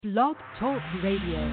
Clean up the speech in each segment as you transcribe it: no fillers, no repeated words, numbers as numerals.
Blog Talk Radio.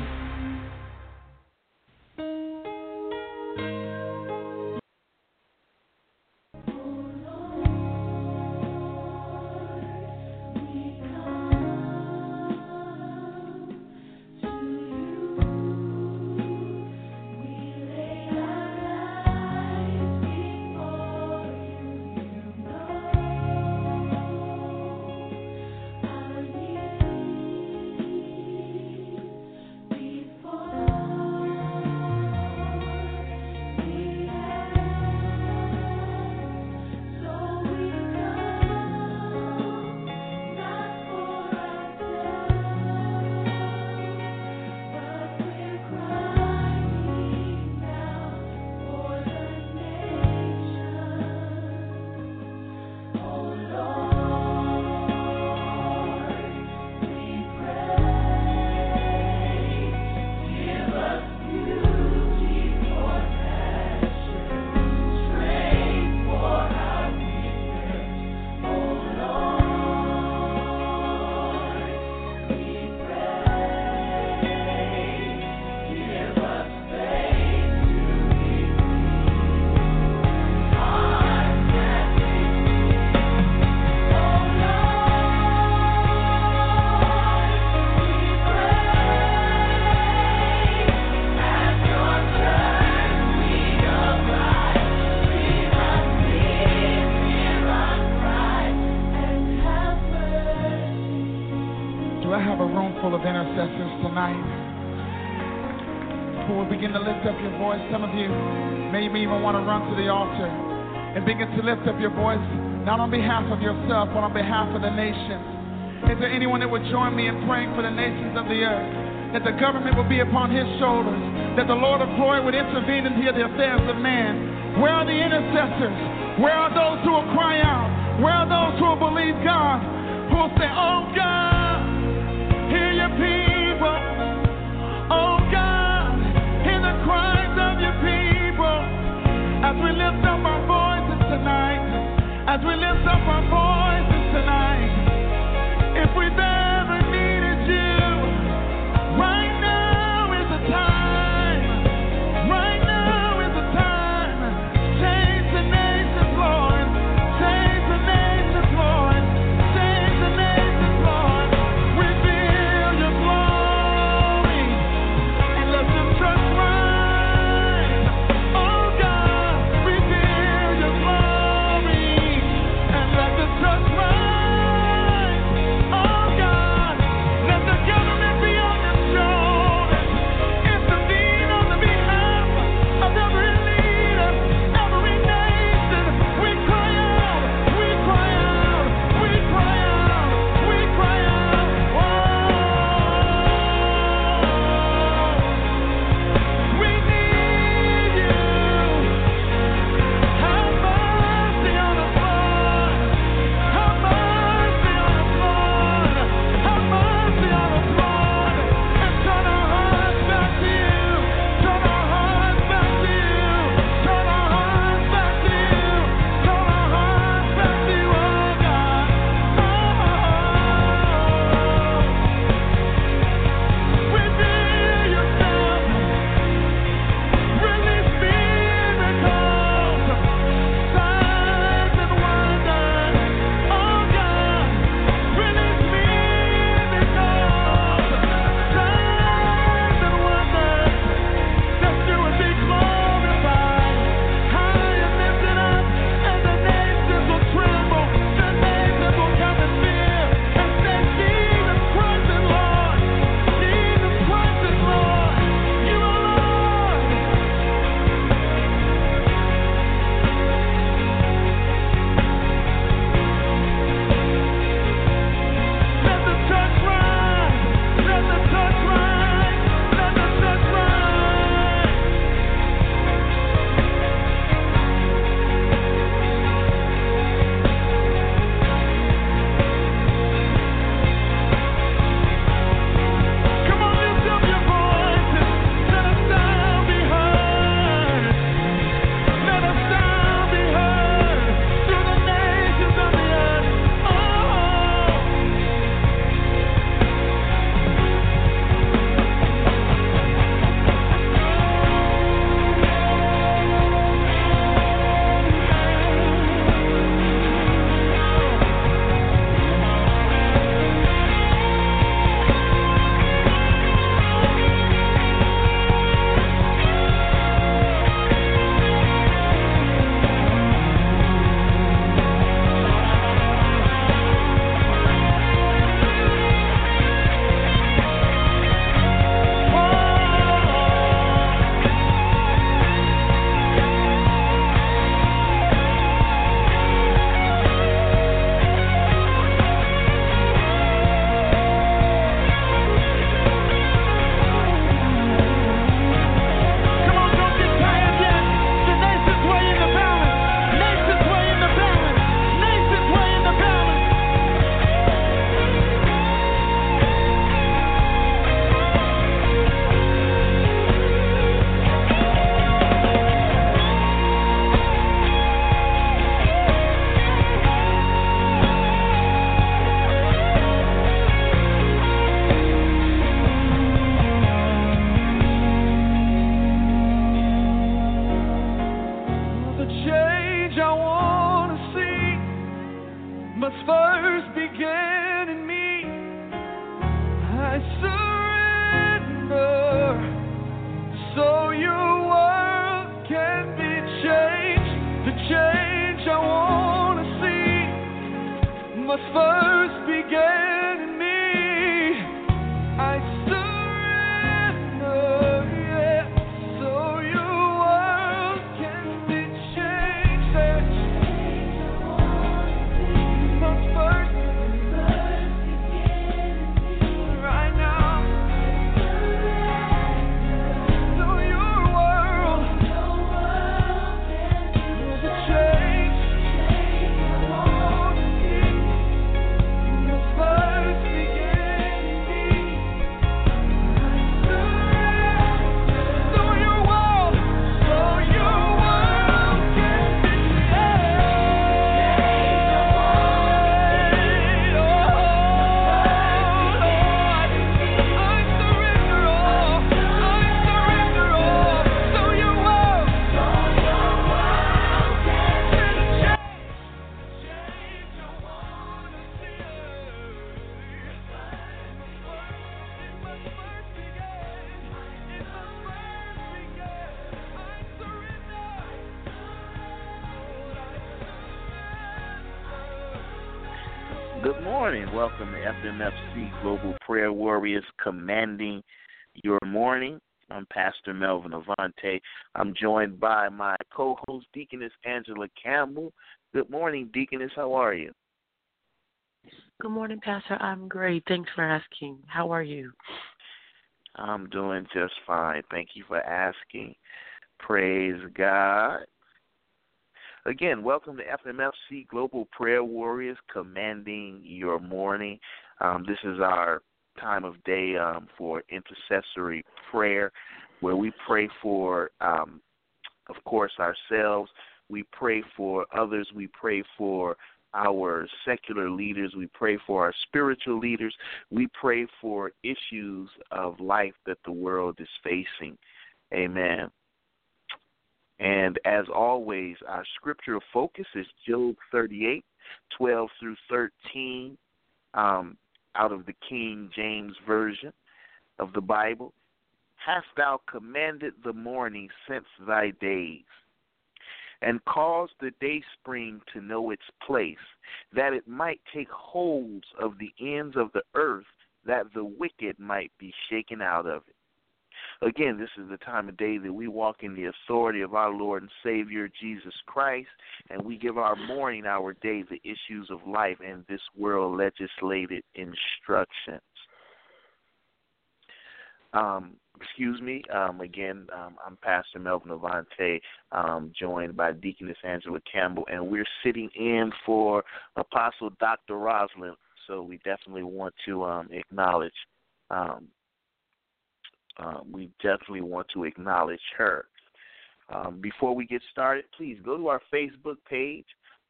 Some of you may even want to run to the altar and begin to lift up your voice, not on behalf of yourself, but on behalf of the nations. Is there anyone that would join me in praying for the nations of the earth, that the government will be upon his shoulders, that the Lord of glory would intervene into the affairs of man? Where are the intercessors? Where are those who will cry out? Where are those who will believe God, who will say, oh God, hear your people, oh God, hear the cries of your people, as we lift up our voices tonight, as we lift up our voices tonight. If we've ever needed you, right now is the time, right now is the time. Change the nations, Lord, change the nations, Lord, change the nations, Lord. Reveal your glory and let the church rise. Oh God, reveal your glory and let the must first begin in me. I surrender, yeah, so your world can be changed. Must first begin right now. So your world will be changed. Must first begin in me. So your world can be Good morning. Welcome to FMFC Global Prayer Warriors Commanding Your Morning. I'm Pastor Melvin Avante. I'm joined by my co-host, Deaconess Angela Campbell. Good morning, Deaconess. How are you? Good morning, Pastor. I'm great. Thanks for asking. How are you? I'm doing just fine. Thank you for asking. Praise God. Again, welcome to FMFC Global Prayer Warriors Commanding Your Morning. This is our time of day for intercessory prayer, where we pray for, of course, ourselves. We pray for others. We pray for our secular leaders. We pray for our spiritual leaders. We pray for issues of life that the world is facing. Amen. And as always, our scriptural focus is Job 38, 12 through 13, out of the King James Version of the Bible. Hast thou commanded the morning since thy days, and caused the dayspring to know its place, that it might take holds of the ends of the earth, that the wicked might be shaken out of it. Again, this is the time of day that we walk in the authority of our Lord and Savior, Jesus Christ, and we give our morning, our day, the issues of life and this world legislated instructions. I'm Pastor Melvin Avante, joined by Deaconess Angela Campbell, and we're sitting in for Apostle Dr. Rosalind, so we definitely want to acknowledge her. Before we get started, please go to our Facebook page,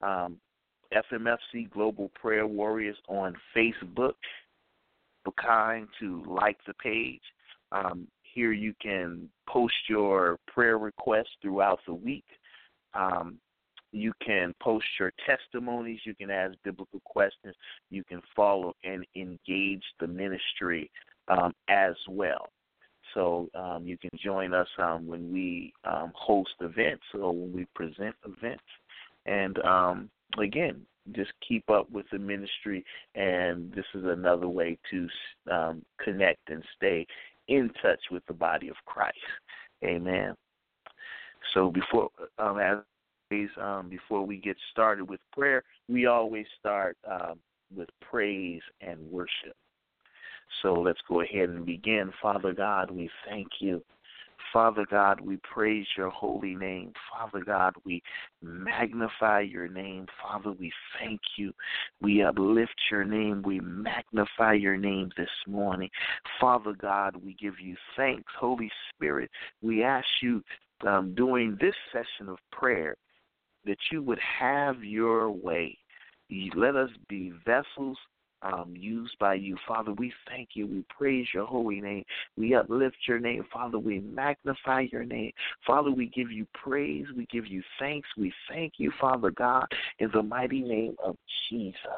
FMFC Global Prayer Warriors on Facebook. Be kind to like the page. Here you can post your prayer requests throughout the week. You can post your testimonies. You can ask biblical questions. You can follow and engage the ministry as well. So you can join us when we host events or when we present events. And, again, just keep up with the ministry, and this is another way to connect and stay in touch with the body of Christ. Amen. So before we get started with prayer, we always start with praise and worship. So let's go ahead and begin. Father God, we thank you. Father God, we praise your holy name. Father God, we magnify your name. Father, we thank you. We uplift your name. We magnify your name this morning. Father God, we give you thanks. Holy Spirit, we ask you during this session of prayer that you would have your way. Let us be vessels used by you. Father, we thank you. We praise your holy name. We uplift your name. Father, we magnify your name. Father, we give you praise. We give you thanks. We thank you, Father God, in the mighty name of Jesus.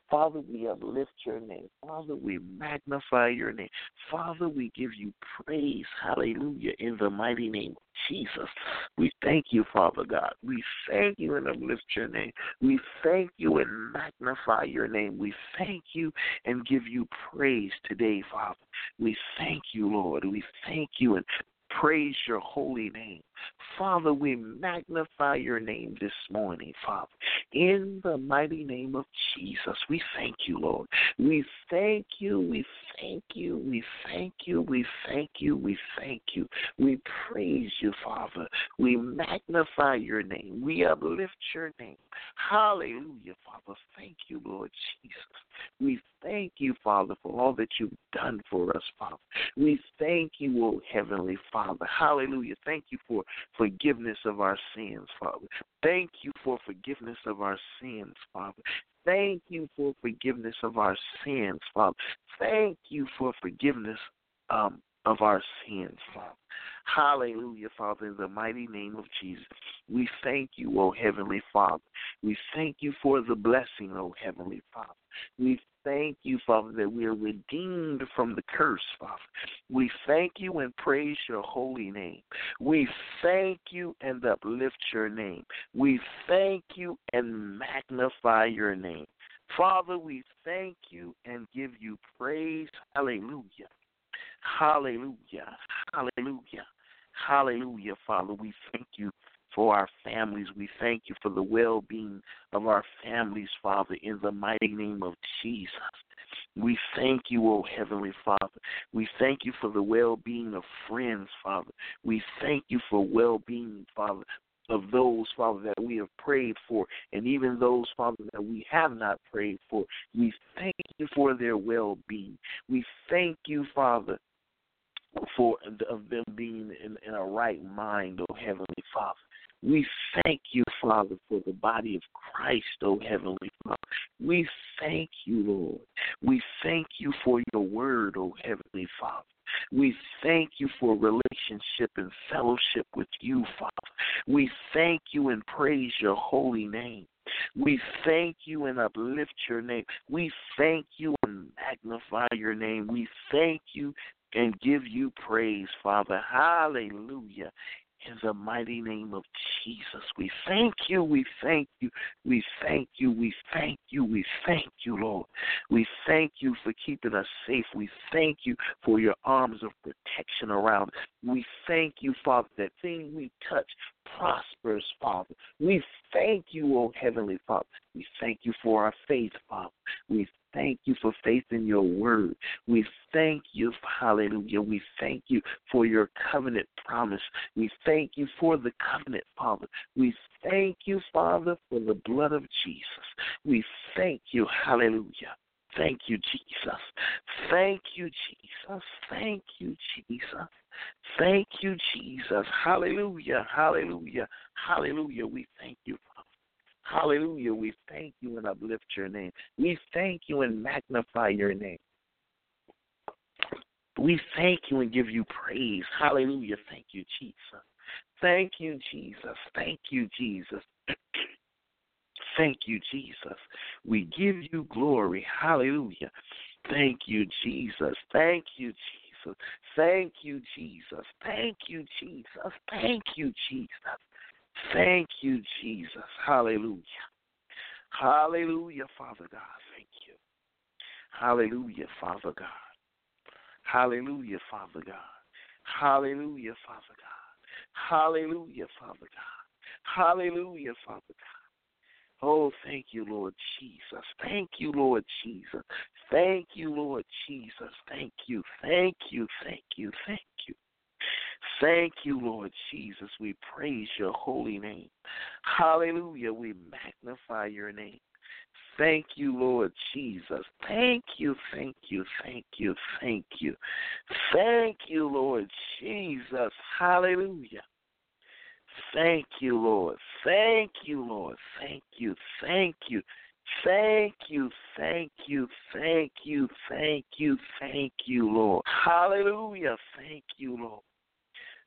Father, we uplift your name. Father, we magnify your name. Father, we give you praise. Hallelujah. In the mighty name of Jesus. We thank you, Father God. We thank you and uplift your name. We thank you and magnify your name. We thank you and give you praise today, Father. We thank you, Lord. We thank you and praise your holy name. Father, we magnify your name this morning, Father. In the mighty name of Jesus, we thank you, Lord. We thank you, we thank you, we thank you, we thank you, we thank you. We praise you, Father. We magnify your name. We uplift your name. Hallelujah, Father. Thank you, Lord Jesus. We thank you, Father, for all that you've done for us, Father. We thank you, O Heavenly Father. Hallelujah. Thank you for forgiveness of our sins, Father. Thank you for forgiveness of our sins, Father. Thank you for forgiveness of our sins, Father. Thank you for forgiveness of our sins, Father. Hallelujah, Father, in the mighty name of Jesus. We thank you, O Heavenly Father. We thank you for the blessing, O Heavenly Father. We thank you, Father, that we are redeemed from the curse, Father. We thank you and praise your holy name. We thank you and uplift your name. We thank you and magnify your name. Father, we thank you and give you praise. Hallelujah. Hallelujah. Hallelujah. Hallelujah, Father. We thank you for our families. We thank you for the well-being of our families, Father, in the mighty name of Jesus. We thank you, O Heavenly Father. We thank you for the well-being of friends, Father. We thank you for well-being, Father, of those, Father, that we have prayed for, and even those, Father, that we have not prayed for. We thank you for their well-being. We thank you, Father, for of them being in a right mind, O Heavenly Father. We thank you, Father, for the body of Christ, O Heavenly Father. We thank you, Lord. We thank you for your word, O Heavenly Father. We thank you for relationship and fellowship with you, Father. We thank you and praise your holy name. We thank you and uplift your name. We thank you and magnify your name. We thank you and give you praise, Father. Hallelujah. In the mighty name of Jesus, we thank you, we thank you, we thank you, we thank you, we thank you, Lord. We thank you for keeping us safe. We thank you for your arms of protection around us. We thank you, Father, that thing we touch prospers, Father. We thank you, O Heavenly Father. We thank you for our faith, Father. We thank you for faith in your word. We thank you, hallelujah. We thank you for your covenant promise. We thank you for the covenant, Father. We thank you, Father, for the blood of Jesus. We thank you, hallelujah. Thank you, Jesus. Thank you, Jesus. Thank you, Jesus. Thank you, Jesus. Hallelujah, hallelujah, hallelujah. We thank you, Father. Hallelujah. We thank you and uplift your name. We thank you and magnify your name. We thank you and give you praise. Hallelujah. Thank you, Jesus. Thank you, Jesus. Thank you, Jesus. Thank you, Jesus. We give you glory. Hallelujah. Thank you, Jesus. Thank you, Jesus. Thank you, Jesus. Thank you, Jesus. Thank you, Jesus. Thank you, Jesus. Hallelujah. Hallelujah, Father God. Thank you. Hallelujah, Father God. Hallelujah, Father God. Hallelujah, Father God. Hallelujah, Father God. Hallelujah, Father God. Oh, thank you, Lord Jesus. Thank you, Lord Jesus. Thank you, Lord Jesus. Thank you, thank you, thank you, thank you. Thank you, Lord Jesus. We praise your holy name. Hallelujah. We magnify your name. Thank you, Lord Jesus. Thank you, thank you, thank you, thank you. Thank you, Lord Jesus. Hallelujah. Thank you, Lord. Thank you, Lord. Thank you, thank you. Thank you, thank you, thank you, thank you, thank you, Lord. Hallelujah. Thank you, Lord.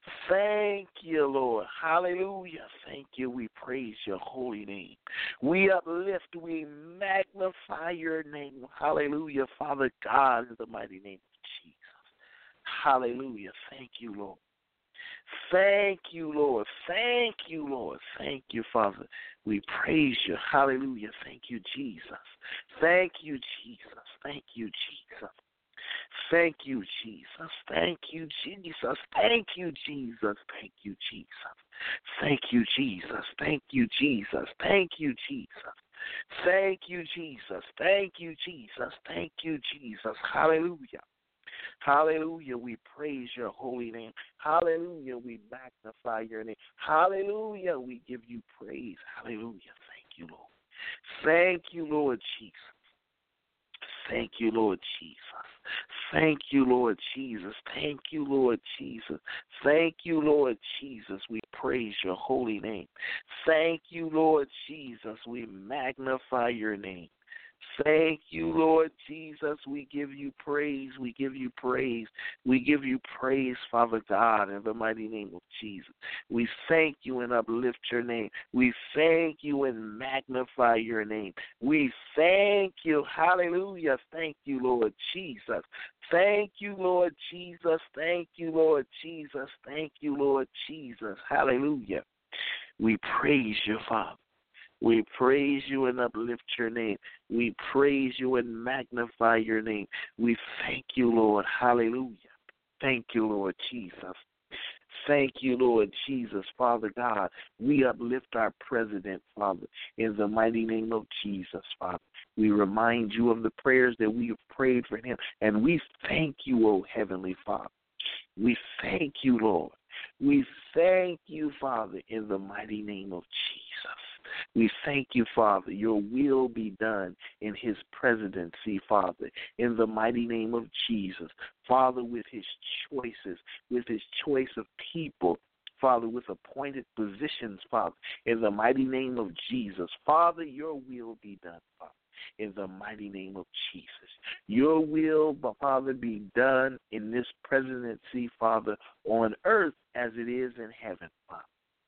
Thank you, Lord. Hallelujah. Thank you. We praise your holy name. We uplift, we magnify your name. Hallelujah, Father God, in the mighty name of Jesus. Hallelujah. Thank you, Lord. Thank you, Lord. Thank you, Lord. Thank you, Father. We praise you. Hallelujah. Thank you, Jesus. Thank you, Jesus. Thank you, Jesus. Thank you, Jesus. Thank you, Jesus. Thank you, Jesus. Thank you, Jesus. Thank you, Jesus. Thank you, Jesus. Thank you, Jesus. Thank you, Jesus. Thank you, Jesus. Thank you, Jesus. Hallelujah. Hallelujah. We praise your holy name. Hallelujah. We magnify your name. Hallelujah. We give you praise. Hallelujah. Thank you, Lord. Thank you, Lord Jesus. Thank you, Lord Jesus. Thank you, Lord Jesus. Thank you, Lord Jesus. Thank you, Lord Jesus. We praise your holy name. Thank you, Lord Jesus. We magnify your name. Thank you, Lord Jesus. We give you praise. We give you praise. We give you praise, Father God, in the mighty name of Jesus. We thank you and uplift your name. We thank you and magnify your name. We thank you. Hallelujah. Thank you, Lord Jesus. Thank you, Lord Jesus. Thank you, Lord Jesus. Thank you, Lord Jesus. Hallelujah. We praise you, Father. We praise you and uplift your name. We praise you and magnify your name. We thank you, Lord. Hallelujah. Thank you, Lord Jesus. Thank you, Lord Jesus, Father God. We uplift our president, Father, in the mighty name of Jesus, Father. We remind you of the prayers that we have prayed for him, and we thank you, O Heavenly Father. We thank you, Lord. We thank you, Father, in the mighty name of Jesus. We thank you, Father. Your will be done in his presidency, Father, in the mighty name of Jesus. Father, with his choices, with his choice of people, Father, with appointed positions, Father, in the mighty name of Jesus. Father, your will be done, Father, in the mighty name of Jesus. Your will, Father, be done in this presidency, Father, on earth as it is in heaven, Father.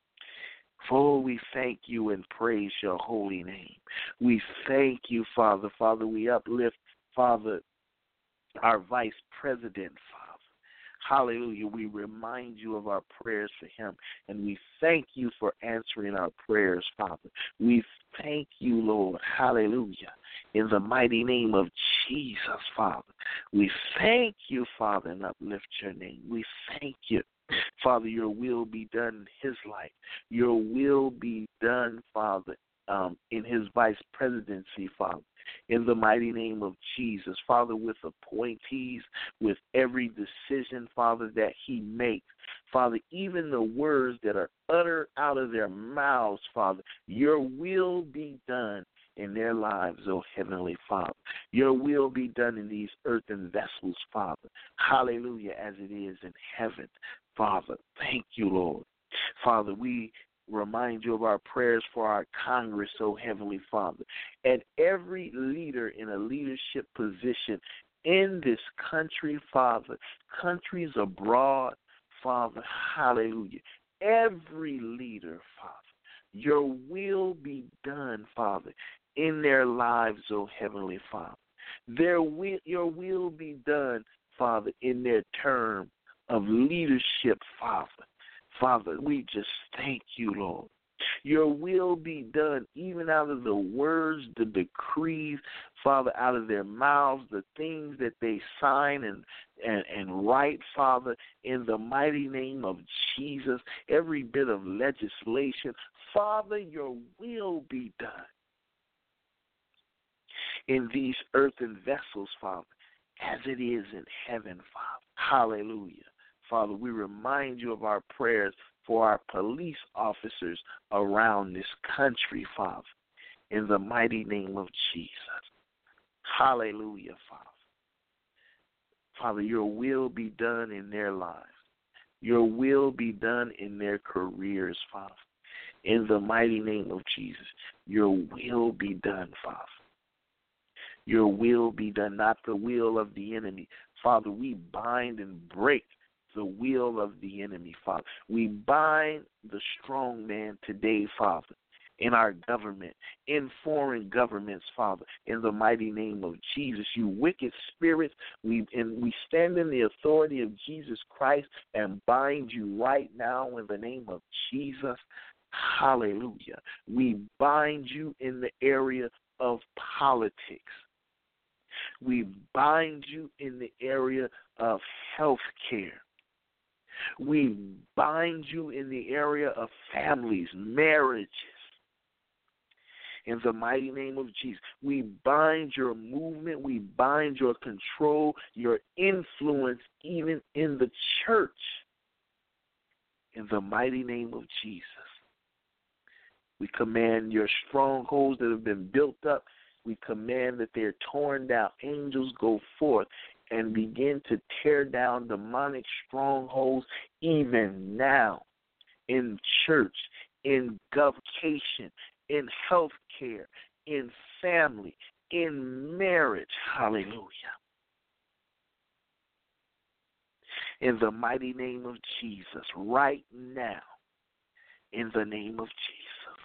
For we thank you and praise your holy name. We thank you, Father. Father, we uplift, Father, our vice president, Father. Hallelujah. We remind you of our prayers for him, and we thank you for answering our prayers, Father. We thank you, Lord. Hallelujah. In the mighty name of Jesus, Father. We thank you, Father, and uplift your name. We thank you. Father, your will be done in his life. Your will be done, Father, in his vice presidency, Father, in the mighty name of Jesus. Father, with appointees, with every decision, Father, that he makes. Father, even the words that are uttered out of their mouths, Father, your will be done in their lives, oh Heavenly Father. Your will be done in these earthen vessels, Father. Hallelujah, as it is in heaven. Father, thank you, Lord. Father, we remind you of our prayers for our Congress, oh Heavenly Father, and every leader in a leadership position in this country, Father, countries abroad, Father, hallelujah. Every leader, Father, your will be done, Father, in their lives, oh Heavenly Father. Your will be done, Father, in their term of leadership, Father. Father, we just thank you, Lord. Your will be done even out of the words, the decrees, Father, out of their mouths, the things that they sign and write, Father, in the mighty name of Jesus, every bit of legislation. Father, your will be done in these earthen vessels, Father, as it is in heaven, Father. Hallelujah. Father, we remind you of our prayers for our police officers around this country, Father, in the mighty name of Jesus. Hallelujah, Father. Father, your will be done in their lives. Your will be done in their careers, Father. In the mighty name of Jesus, your will be done, Father. Your will be done, not the will of the enemy. Father, we bind and break, the will of the enemy, Father. We bind the strong man today, Father, in our government, in foreign governments, Father, in the mighty name of Jesus. You wicked spirits, we stand in the authority of Jesus Christ and bind you right now in the name of Jesus. Hallelujah. We bind you in the area of politics. We bind you in the area of health care. We bind you in the area of families, marriages. In the mighty name of Jesus, we bind your movement, we bind your control, your influence, even in the church. In the mighty name of Jesus, we command your strongholds that have been built up. We command that they're torn down. Angels go forth and begin to tear down demonic strongholds even now in church, in government, in health care, in family, in marriage. Hallelujah. In the mighty name of Jesus, right now, in the name of Jesus.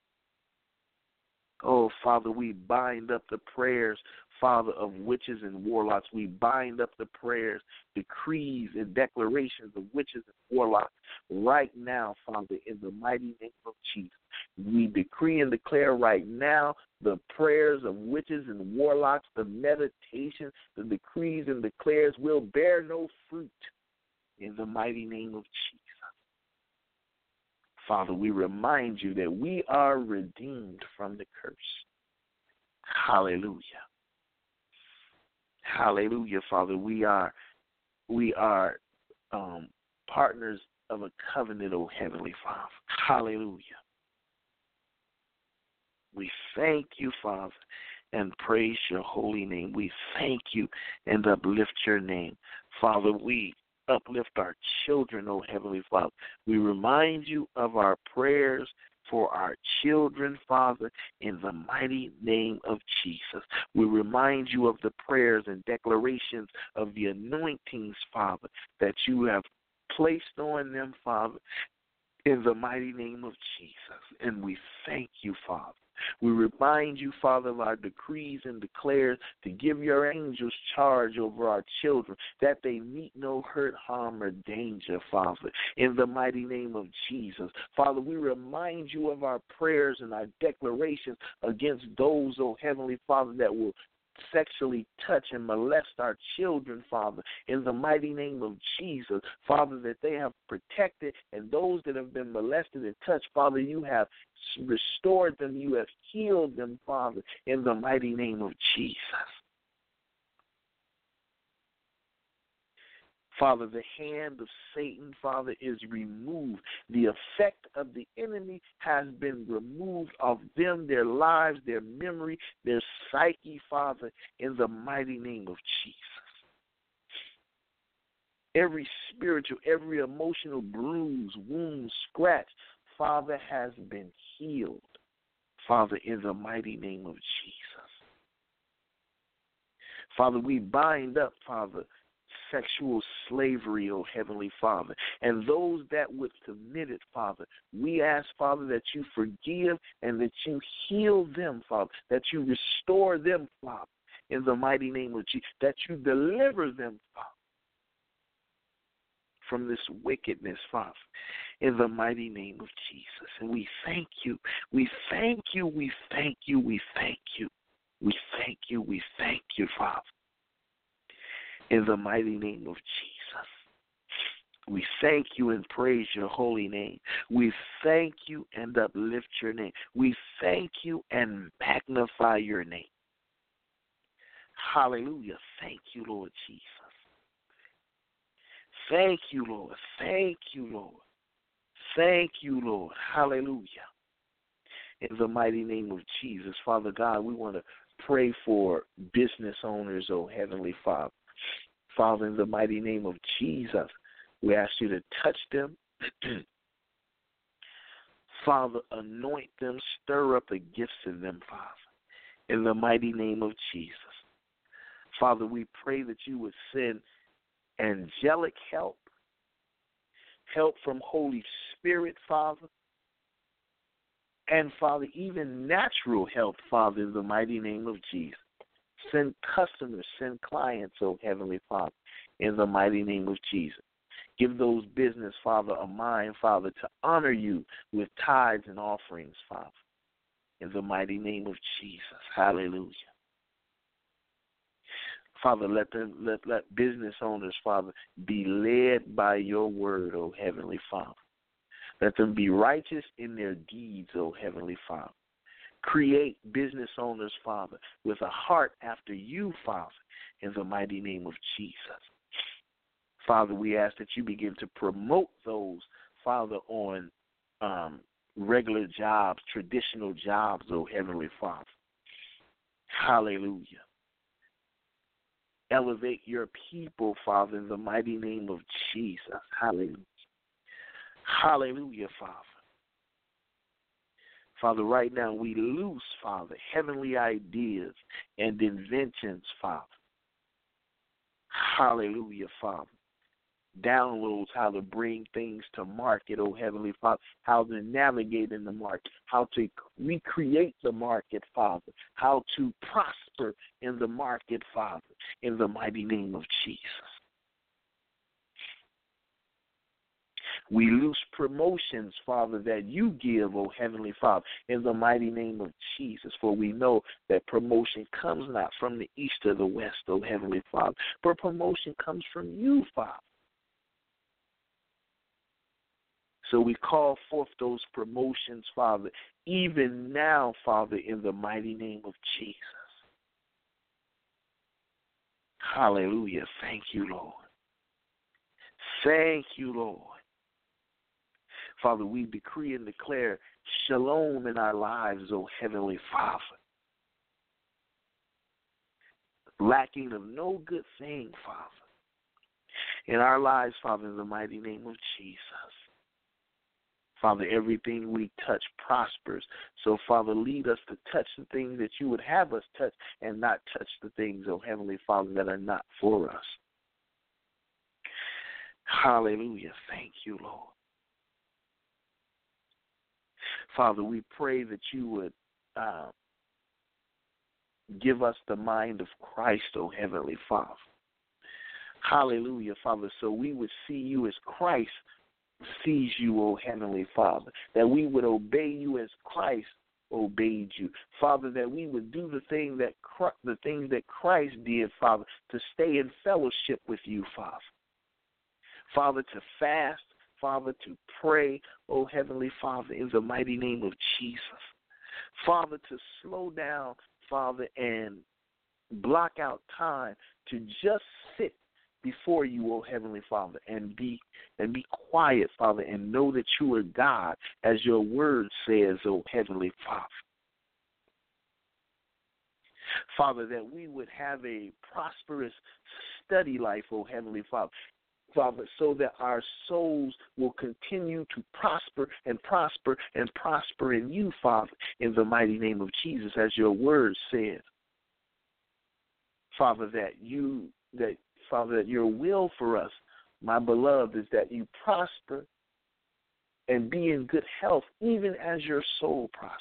Oh, Father, we bind up the prayers, Father, of witches and warlocks. We bind up the prayers, decrees, and declarations of witches and warlocks right now, Father, in the mighty name of Jesus. We decree and declare right now the prayers of witches and warlocks, the meditation, the decrees and declares will bear no fruit in the mighty name of Jesus. Father, we remind you that we are redeemed from the curse. Hallelujah. Hallelujah, Father. We are partners of a covenant, O Heavenly Father. Hallelujah. We thank you, Father, and praise your holy name. We thank you and uplift your name. Father, we uplift our children, O Heavenly Father. We remind you of our prayers for our children, Father, in the mighty name of Jesus. We remind you of the prayers and declarations of the anointings, Father, that you have placed on them, Father, in the mighty name of Jesus. And we thank you, Father. We remind you, Father, of our decrees and declares to give your angels charge over our children, that they meet no hurt, harm, or danger, Father, in the mighty name of Jesus. Father, we remind you of our prayers and our declarations against those, oh Heavenly Father, that will sexually touch and molest our children, Father, in the mighty name of Jesus. Father, that they have protected, and those that have been molested and touched, Father, you have restored them, you have healed them, Father, in the mighty name of Jesus. Father, the hand of Satan, Father, is removed. The effect of the enemy has been removed of them, their lives, their memory, their psyche, Father, in the mighty name of Jesus. Every spiritual, every emotional bruise, wound, scratch, Father, has been healed, Father, in the mighty name of Jesus. Father, we bind up, Father, sexual slavery, oh Heavenly Father, and those that would commit it, Father. We ask, Father, that you forgive and that you heal them, Father, that you restore them, Father, in the mighty name of Jesus, that you deliver them, Father, from this wickedness, Father, in the mighty name of Jesus. And we thank you, we thank you, we thank you, we thank you, we thank you, we thank you, Father, in the mighty name of Jesus. We thank you and praise your holy name. We thank you and uplift your name. We thank you and magnify your name. Hallelujah. Thank you, Lord Jesus. Thank you, Lord. Thank you, Lord. Thank you, Lord. Hallelujah. In the mighty name of Jesus, Father God, we want to pray for business owners, oh Heavenly Father. Father, in the mighty name of Jesus, we ask you to touch them. Father, anoint them, stir up the gifts in them, Father, in the mighty name of Jesus. Father, we pray that you would send angelic help help from Holy Spirit, Father. And, Father, even natural help, Father, in the mighty name of Jesus. Send customers, send clients, oh Heavenly Father, in the mighty name of Jesus. Give those business, Father, a mind, Father, to honor you with tithes and offerings, Father, in the mighty name of Jesus. Hallelujah. Father, let business owners, Father, be led by your word, oh Heavenly Father. Let them be righteous in their deeds, oh Heavenly Father. Create business owners, Father, with a heart after you, Father, in the mighty name of Jesus. Father, we ask that you begin to promote those, Father, on regular jobs, traditional jobs, oh Heavenly Father. Hallelujah. Elevate your people, Father, in the mighty name of Jesus. Hallelujah. Hallelujah, Father. Father, right now we loose, Father, heavenly ideas and inventions, Father. Hallelujah, Father. Downloads how to bring things to market, oh Heavenly Father, how to navigate in the market, how to recreate the market, Father, how to prosper in the market, Father, in the mighty name of Jesus. We loose promotions, Father, that you give, oh Heavenly Father, in the mighty name of Jesus. For we know that promotion comes not from the east or the west, oh Heavenly Father, but promotion comes from you, Father. So we call forth those promotions, Father, even now, Father, in the mighty name of Jesus. Hallelujah. Thank you, Lord. Thank you, Lord. Father, we decree and declare shalom in our lives, O Heavenly Father. Lacking of no good thing, Father, in our lives, Father, in the mighty name of Jesus. Father, everything we touch prospers. So, Father, lead us to touch the things that you would have us touch and not touch the things, O Heavenly Father, that are not for us. Hallelujah. Thank you, Lord. Father, we pray that you would give us the mind of Christ, O Heavenly Father. Hallelujah, Father, so we would see you as Christ sees you, O Heavenly Father, that we would obey you as Christ obeyed you. Father, that we would do the things that Christ did, Father, to stay in fellowship with you, Father. Father, to fast, Father, to pray, O Heavenly Father, in the mighty name of Jesus. Father, to slow down, Father, and block out time to just sit before you, O Heavenly Father, and be quiet, Father, and know that you are God, as your word says, O Heavenly Father. Father, that we would have a prosperous study life, O Heavenly Father. Father, so that our souls will continue to prosper and prosper and prosper in you, Father, in the mighty name of Jesus, as your word says. Father, that your will for us, my beloved, is that you prosper and be in good health, even as your soul prospers.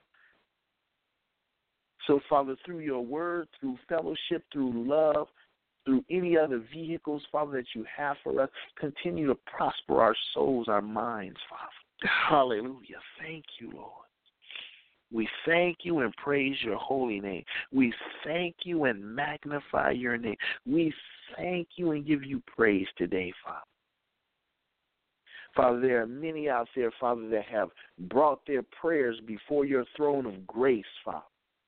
So, Father, through your word, through fellowship, through love, through any other vehicles, Father, that you have for us, continue to prosper our souls, our minds, Father. Hallelujah. Thank you, Lord. We thank you and praise your holy name. We thank you and magnify your name. We thank you and give you praise today, Father. Father, there are many out there, Father, that have brought their prayers before your throne of grace, Father.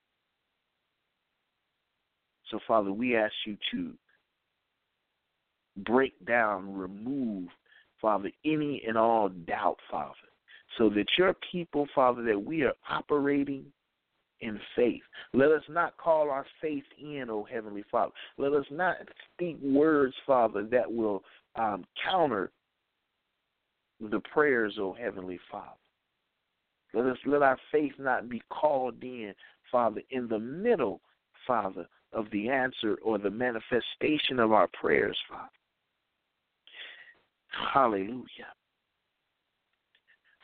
So, Father, we ask you to break down, remove, Father, any and all doubt, Father, so that your people, Father, that we are operating in faith. Let us not call our faith in, O Heavenly Father. Let us not speak words, Father, that will counter the prayers, O Heavenly Father. Let our faith not be called in, Father, in the middle, Father, of the answer or the manifestation of our prayers, Father. Hallelujah.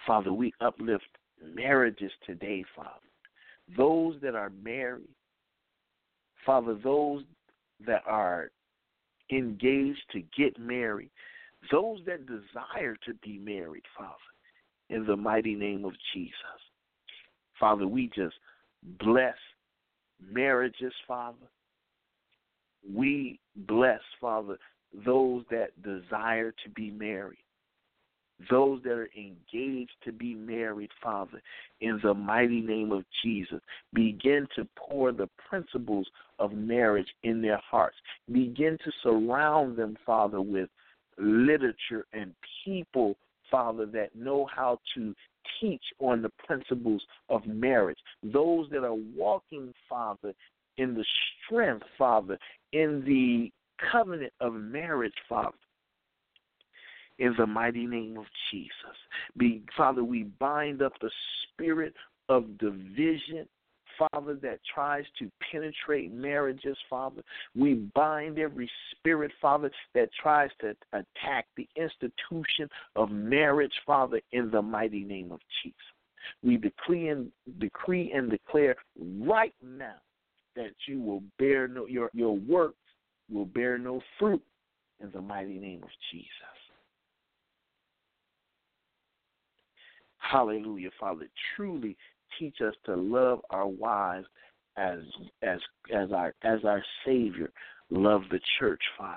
Father, we uplift marriages today, Father. Those that are married, Father, those that are engaged to get married, those that desire to be married, Father, in the mighty name of Jesus. Father, we just bless marriages, Father. We bless, Father, those that desire to be married, those that are engaged to be married, Father, in the mighty name of Jesus. Begin to pour the principles of marriage in their hearts. Begin to surround them, Father, with literature and people, Father, that know how to teach on the principles of marriage. Those that are walking, Father, in the strength, Father, in the covenant of marriage, Father, in the mighty name of Jesus. Father, we bind up the spirit of division, Father, that tries to penetrate marriages, Father. We bind every spirit, Father, that tries to attack the institution of marriage, Father, in the mighty name of Jesus. We decree and declare right now that you will bear your works will bear no fruit in the mighty name of Jesus. Hallelujah, Father. Truly teach us to love our wives as our Savior loved the church, Father.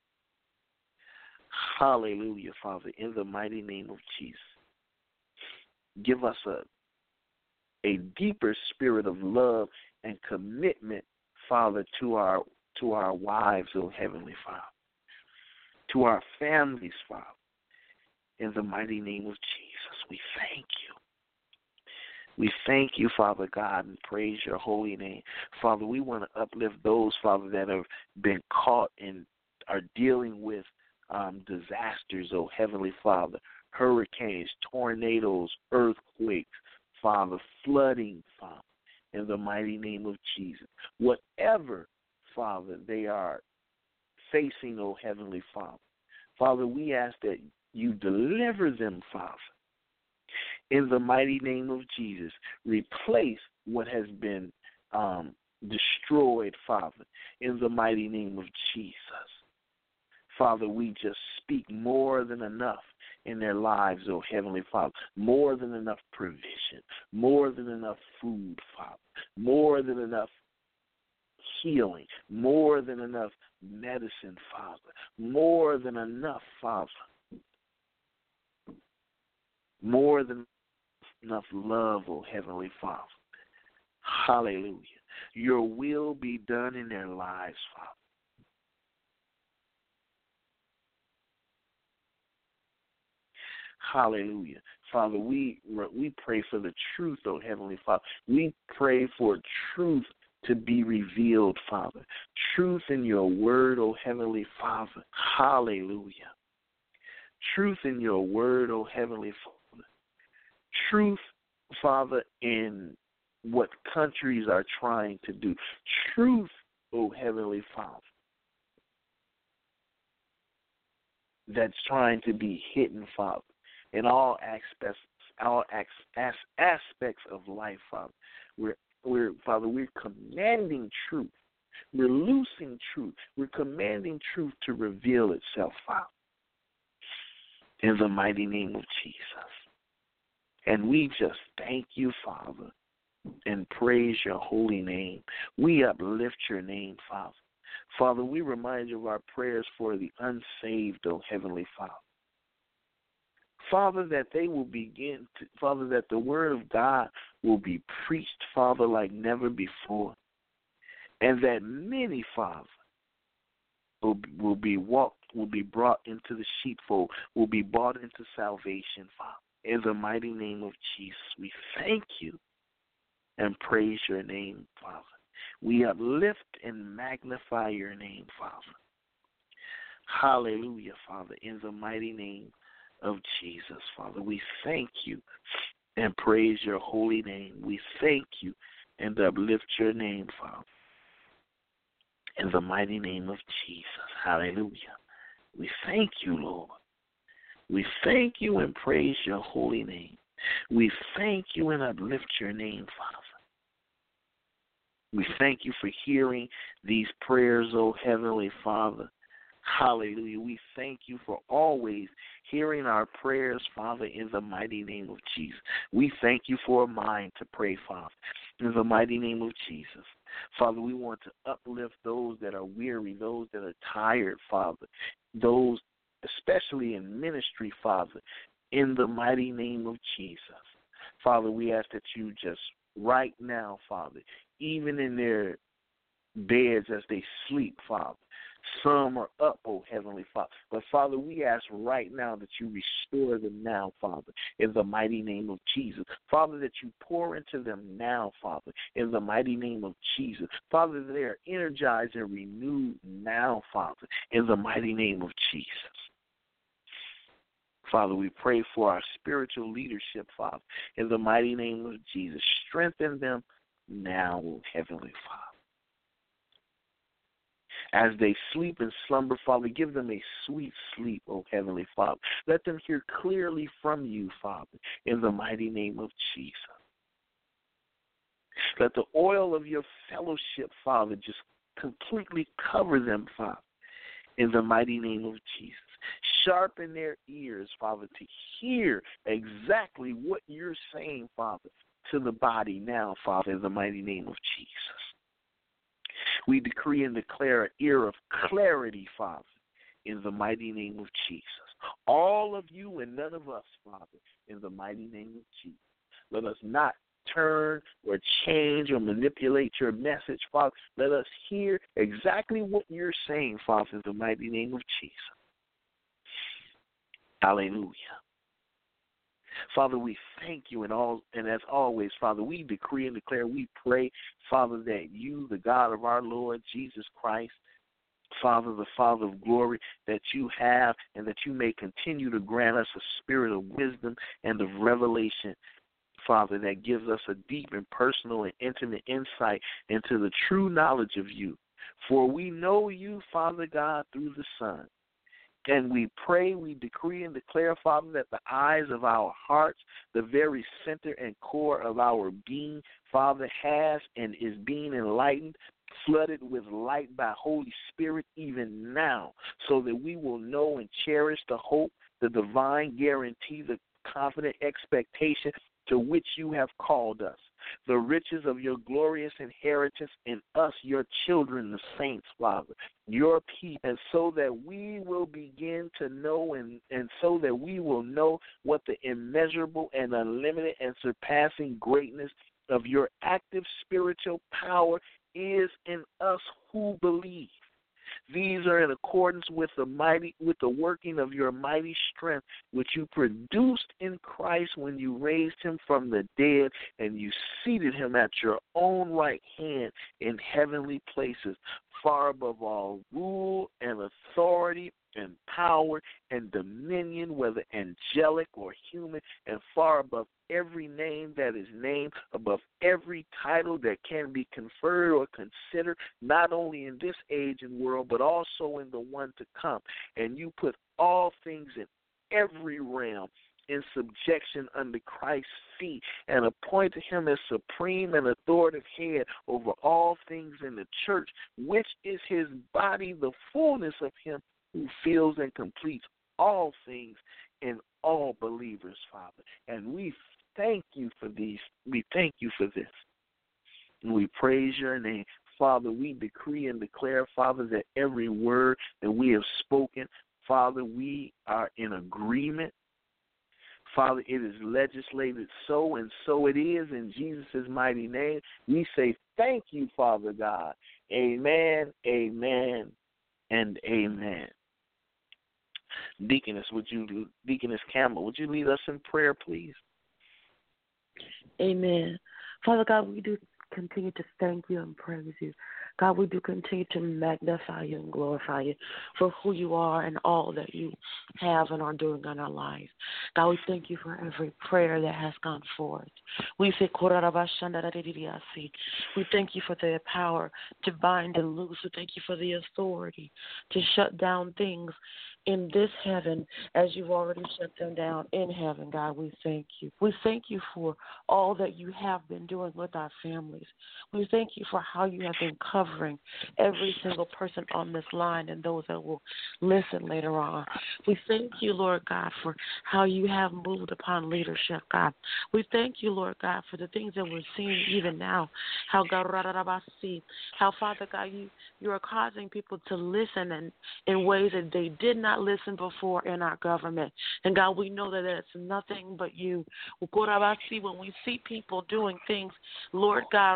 Hallelujah, Father, in the mighty name of Jesus. Give us a deeper spirit of love and commitment, Father, to our wives, oh Heavenly Father, to our families, Father. In the mighty name of Jesus, we thank you. We thank you, Father God, and praise your holy name. Father, we want to uplift those, Father, that have been caught and are dealing with disasters, oh Heavenly Father, hurricanes, tornadoes, earthquakes, Father, flooding, Father, in the mighty name of Jesus. Whatever, Father, they are facing, oh Heavenly Father, Father, we ask that you deliver them, Father. In the mighty name of Jesus, replace what has been destroyed, Father. In the mighty name of Jesus. Father, we just speak more than enough in their lives, oh Heavenly Father. More than enough provision. More than enough food, Father. More than enough healing. More than enough medicine, Father. More than enough, Father. More than enough love, oh Heavenly Father. Hallelujah. Your will be done in their lives, Father. Hallelujah. Father, we pray for the truth, oh Heavenly Father. We pray for truth to be revealed, Father. Truth in your word, oh Heavenly Father. Hallelujah. Truth in your word, oh Heavenly Father. Truth, Father, in what countries are trying to do. Truth, oh Heavenly Father, that's trying to be hidden, Father, in all aspects of life, Father. We're commanding truth. We're loosing truth. We're commanding truth to reveal itself, Father, in the mighty name of Jesus. And we just thank you, Father, and praise your holy name. We uplift your name, Father. Father, we remind you of our prayers for the unsaved, oh Heavenly Father. Father, that they will Father, that the word of God will be preached, Father, like never before. And that many, Father, will be brought into the sheepfold, will be brought into salvation, Father. In the mighty name of Jesus, we thank you and praise your name, Father. We uplift and magnify your name, Father. Hallelujah, Father. In the mighty name of Jesus, Father, we thank you and praise your holy name. We thank you and uplift your name, Father. In the mighty name of Jesus. Hallelujah. We thank you, Lord. We thank you and praise your holy name. We thank you and uplift your name, Father. We thank you for hearing these prayers, O Heavenly Father. Hallelujah. We thank you for always hearing our prayers, Father, in the mighty name of Jesus. We thank you for a mind to pray, Father, in the mighty name of Jesus. Father, we want to uplift those that are weary, those that are tired, Father, those especially in ministry, Father, in the mighty name of Jesus. Father, we ask that you just right now, Father, even in their beds as they sleep, Father, some are up, oh Heavenly Father. But, Father, we ask right now that you restore them now, Father, in the mighty name of Jesus. Father, that you pour into them now, Father, in the mighty name of Jesus. Father, that they are energized and renewed now, Father, in the mighty name of Jesus. Father, we pray for our spiritual leadership, Father, in the mighty name of Jesus. Strengthen them now, oh Heavenly Father. As they sleep and slumber, Father, give them a sweet sleep, O Heavenly Father. Let them hear clearly from you, Father, in the mighty name of Jesus. Let the oil of your fellowship, Father, just completely cover them, Father, in the mighty name of Jesus. Sharpen their ears, Father, to hear exactly what you're saying, Father, to the body now, Father, in the mighty name of Jesus. We decree and declare an ear of clarity, Father, in the mighty name of Jesus. All of you and none of us, Father, in the mighty name of Jesus. Let us not turn or change or manipulate your message, Father. Let us hear exactly what you're saying, Father, in the mighty name of Jesus. Hallelujah. Father, we thank you, and as always, Father, we decree and declare, we pray, Father, that you, the God of our Lord Jesus Christ, Father, the Father of glory, that you have and that you may continue to grant us a spirit of wisdom and of revelation, Father, that gives us a deep and personal and intimate insight into the true knowledge of you. For we know you, Father God, through the Son. And we pray, we decree and declare, Father, that the eyes of our hearts, the very center and core of our being, Father, has and is being enlightened, flooded with light by Holy Spirit even now, so that we will know and cherish the hope, the divine guarantee, the confident expectation to which you have called us, the riches of your glorious inheritance in us, your children, the saints, Father, your people, and so that we will begin to know and so that we will know what the immeasurable and unlimited and surpassing greatness of your active spiritual power is in us who believe. These are in accordance with the working of your mighty strength, which you produced in Christ when you raised him from the dead and you seated him at your own right hand in heavenly places, far above all rule and authority and power and dominion, whether angelic or human, and far above every name that is named, above every title that can be conferred or considered, not only in this age and world, but also in the one to come. And you put all things in every realm in subjection under Christ's feet, and appointed him as supreme and authoritative head over all things in the church, which is his body, the fullness of him who fills and completes all things in all believers, Father. And we thank you for these. We thank you for this. And we praise your name. Father, we decree and declare, Father, that every word that we have spoken, Father, we are in agreement. Father, it is legislated so, and so it is in Jesus' mighty name. We say thank you, Father God. Amen, amen, and amen. Deaconess Campbell, would you lead us in prayer, please? Amen. Father God, we do continue to thank you and praise you. God, we do continue to magnify you and glorify you for who you are and all that you have and are doing in our lives. God, we thank you for every prayer that has gone forth. We say, we thank you for the power to bind and loose. We thank you for the authority to shut down things in this heaven as you've already shut them down in heaven, God. We thank you. We thank you for all that you have been doing with our families. We thank you for how you have been covering every single person on this line and those that will listen later on. We thank you, Lord God, for how you have moved upon leadership, God. We thank you, Lord God, for the things that we're seeing even now. How God, how Father God, you are causing people to listen and in ways that they did not listen before in our government. And God, we know that it's nothing but you. When we see people doing things, Lord God,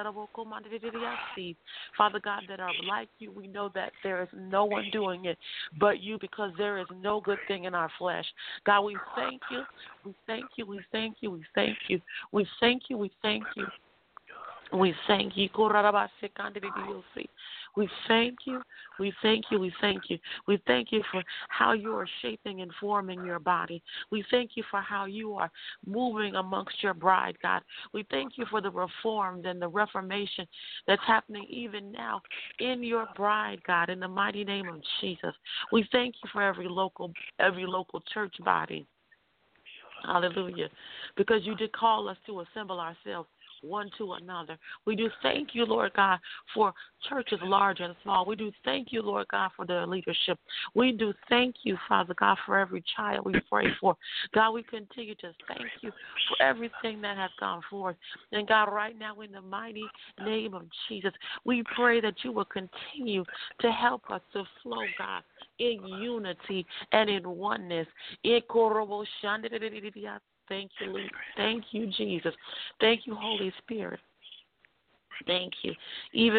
Father God, that are like you, we know that there is no one doing it but you, because there is no good thing in our flesh. God, we thank you. We thank you. We thank you. We thank you. We thank you. We thank you. We thank you. We thank you. We thank you. We thank you. We thank you for how you are shaping and forming your body. We thank you for how you are moving amongst your bride, God. We thank you for the reforms and the reformation that's happening even now in your bride, God, in the mighty name of Jesus. We thank you for every local church body. Hallelujah. Because you did call us to assemble ourselves one to another. We do thank you, Lord God, for churches large and small. We do thank you, Lord God, for their leadership. We do thank you, Father God, for every child we pray for. God, we continue to thank you for everything that has gone forth. And God, right now, in the mighty name of Jesus, we pray that you will continue to help us to flow, God, in unity and in oneness. Thank you, Lord. Thank you, Jesus. Thank you, Holy Spirit. Thank you. Even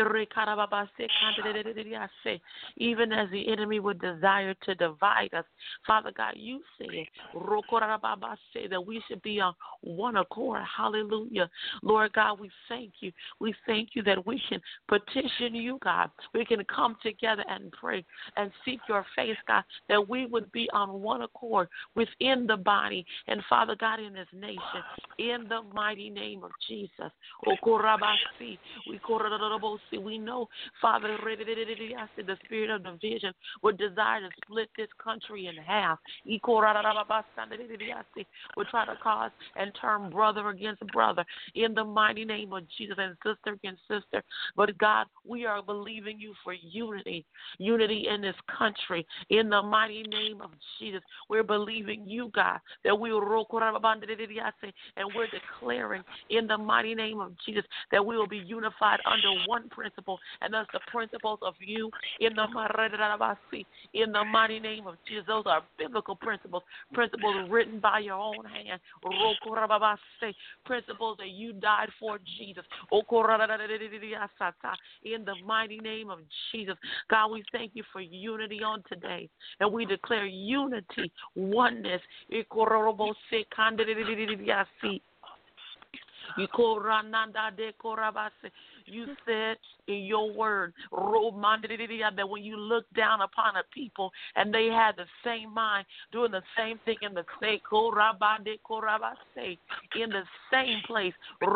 as the enemy would desire to divide us, Father God, you said that we should be on one accord. Hallelujah. Lord God, we thank you. We thank you that we can petition you, God. We can come together and pray and seek your face, God, that we would be on one accord within the body and, Father God, in this nation, in the mighty name of Jesus. We know, Father, the spirit of division would desire to split this country in half. Would try to cause and turn brother against brother in the mighty name of Jesus, and sister against sister. But God, we are believing you for unity in this country in the mighty name of Jesus. We're believing you, God, that we will, and we're declaring in the mighty name of Jesus that we will be unified under one principle, and that's the principles of you in the mighty name of Jesus. Those are biblical principles written by your own hand. Principles that you died for, Jesus. In the mighty name of Jesus. God, we thank you for unity on today, and we declare unity, oneness. You said in your word that when you look down upon a people and they had the same mind, doing the same thing in the same place,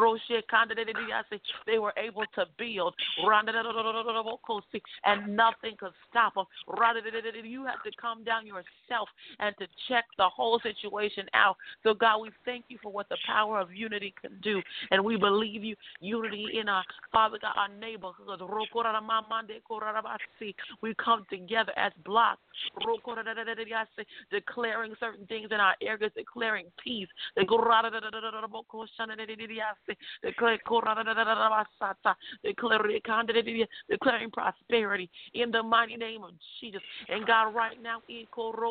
they were able to build, and nothing could stop them. You have to come down yourself and to check the whole situation out. So God, we thank you for what the power of unity can do, and we believe you unity in our Father God, our neighborhood. We come together as blocks, declaring certain things in our areas, declaring peace, declaring prosperity in the mighty name of Jesus. And God, right now, we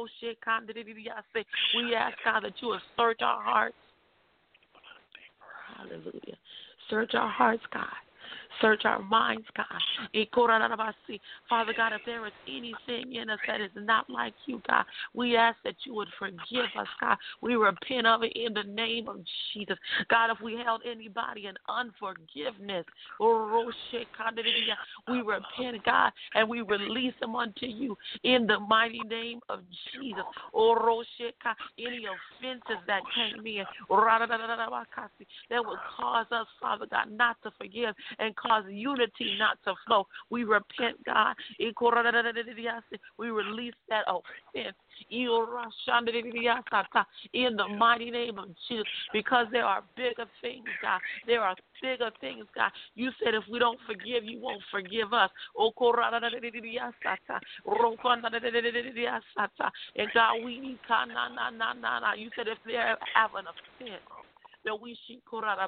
ask, God, that you will search our hearts. Hallelujah. Search our hearts, God. Search our minds, God. Father God, if there is anything in us that is not like you, God, we ask that you would forgive us, God. We repent of it in the name of Jesus. God, if we held anybody in unforgiveness, we repent, God, and we release them unto you in the mighty name of Jesus. Any offenses that came in that would cause us, Father God, not to forgive and cause cause unity not to flow. We repent, God. We release that offense in the mighty name of Jesus, because there are bigger things, God. There are bigger things, God. You said if we don't forgive, you won't forgive us. And God, we need you said if they have an offense, that we should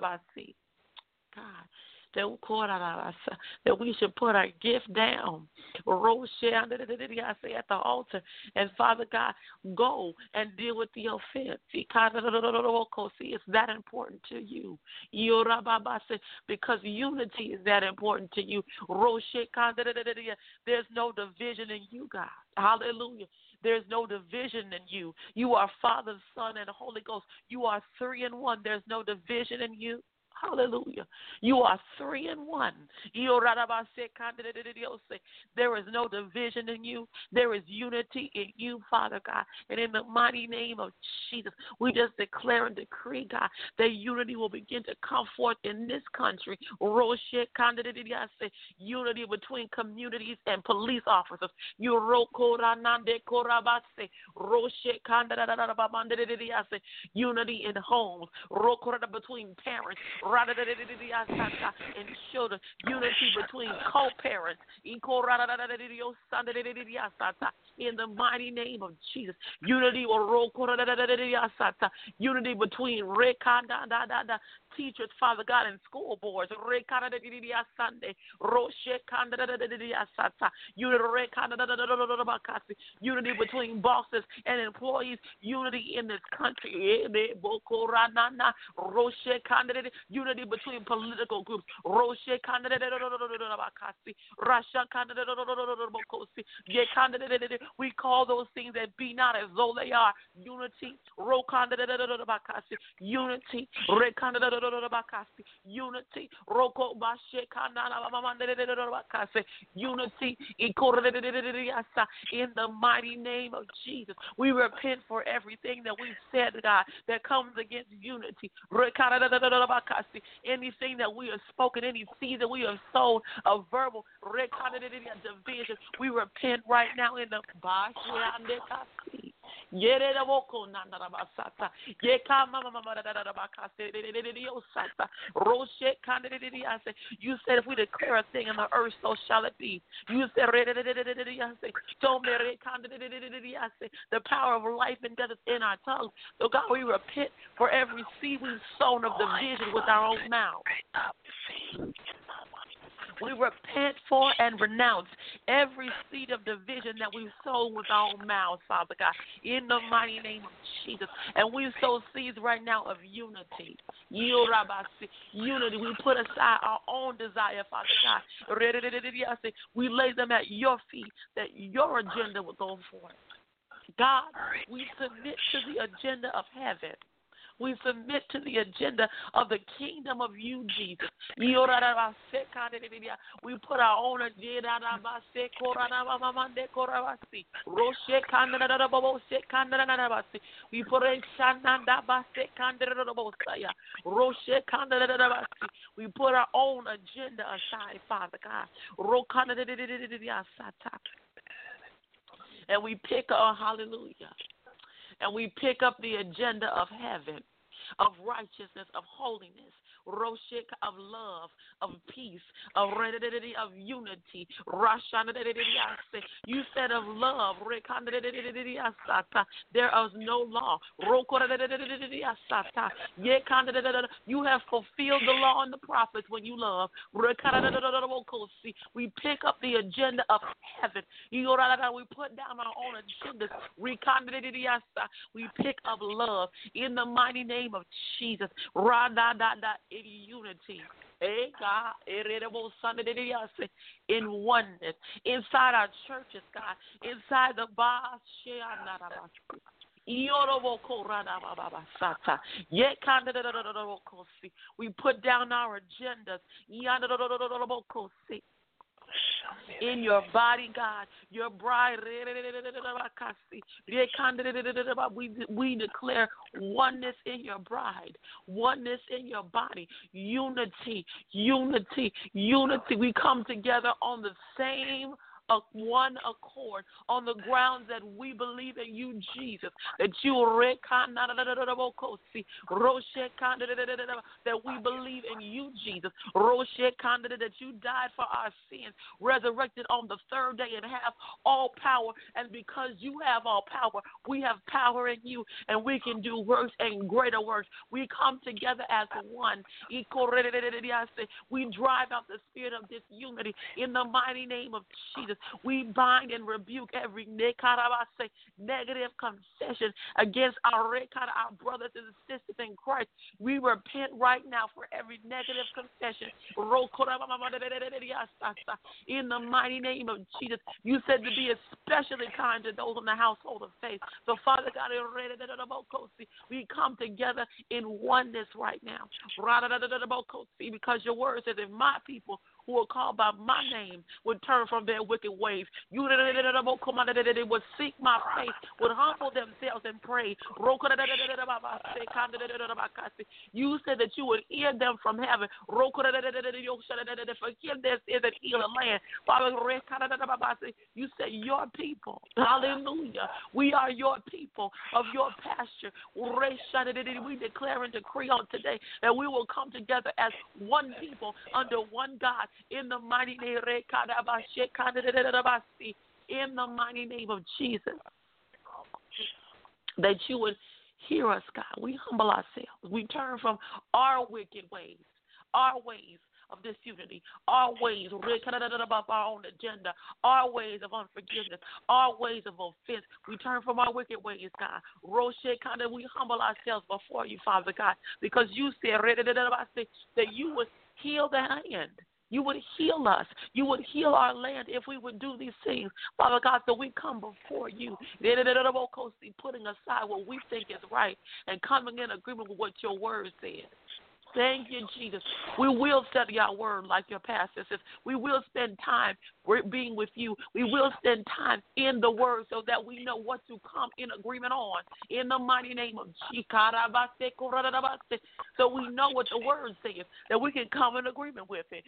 God, that we should put our gift down, at the altar, and Father God, go and deal with the offense. It's that important to you, because unity is that important to you. There's no division in you, God. Hallelujah. There's no division in you. You are Father, Son, and Holy Ghost. You are 3 in 1. There's no division in you. Hallelujah. You are 3 in 1. There is no division in you. There is unity in you, Father God. And in the mighty name of Jesus, we just declare and decree, God, that unity will begin to come forth in this country. Unity between communities and police officers. Unity in homes. Between parents and children. Unity between co-parents. In the mighty name of Jesus. Unity unity between teachers, Father God, and school boards. Unity between bosses and employees. Unity in this country. Unity between political groups. We call those things that be not as though they are. Unity. Unity. Unity. Unity. In the mighty name of Jesus. We repent for everything that we've said, God, that comes against unity. Anything that we have spoken, any seed that we have sown of verbal division, we repent right now in the you said if we declare a thing in the earth, so shall it be. You said the power of life and death is in our tongue. So God, we repent for every seed we've sown of division with our own mouth. We repent for and renounce every seed of division that we've sown with our own mouths, Father God, in the mighty name of Jesus. And we sow seeds right now of unity. Unity. We put aside our own desire, Father God. We lay them at your feet, that your agenda will go forth. God, we submit to the agenda of heaven. We submit to the agenda of the kingdom of you, Jesus. We put our own agenda. We put we put our own agenda aside, Father God. And we pick up, hallelujah. And we pick up the agenda of heaven, of righteousness, of holiness, of love, of peace, of unity. You said of love, there is no law. You have fulfilled the law and the prophets when you love. We pick up the agenda of heaven. We put down our own agendas. We pick up love in the mighty name of Jesus. Unity. In oneness. Inside our churches, God. Inside the we put down our agendas. in your body, God, your bride. We declare oneness in your bride, oneness in your body, unity, unity, unity. We come together on the same one accord on the grounds that we believe in you, Jesus, that you that we believe in you, Jesus, that you died for our sins, resurrected on the third day and have all power, and because you have all power, we have power in you, and we can do works and greater works. We come together as one. We drive out the spirit of disunity in the mighty name of Jesus. We bind and rebuke every negative confession against our brothers and sisters in Christ. We repent right now for every negative confession. In the mighty name of Jesus, you said to be especially kind to those in the household of faith. So, Father God, we come together in oneness right now. Because your word says, if my people who are called by my name would turn from their wicked ways, you would seek my face, would humble themselves and pray. You said that you would hear them from heaven. Forgive their sins and heal the land. Father, you said your people. Hallelujah. We are your people of your pasture. We declare and decree on today that we will come together as one people under one God in the mighty name of Jesus. That you would hear us, God. We humble ourselves. We turn from our wicked ways, our ways of disunity, our ways of our own agenda, our ways of unforgiveness, our ways of offense. We turn from our wicked ways, God. We humble ourselves before you, Father God, because you said that you would heal the land. You would heal us. You would heal our land if we would do these things. Father God, so we come before you, putting aside what we think is right and coming in agreement with what your word says. Thank you, Jesus. We will study our word like your pastor says. We will spend time being with you. We will spend time in the word so that we know what to come in agreement on. In the mighty name of Jesus. So we know what the word says, that we can come in agreement with it.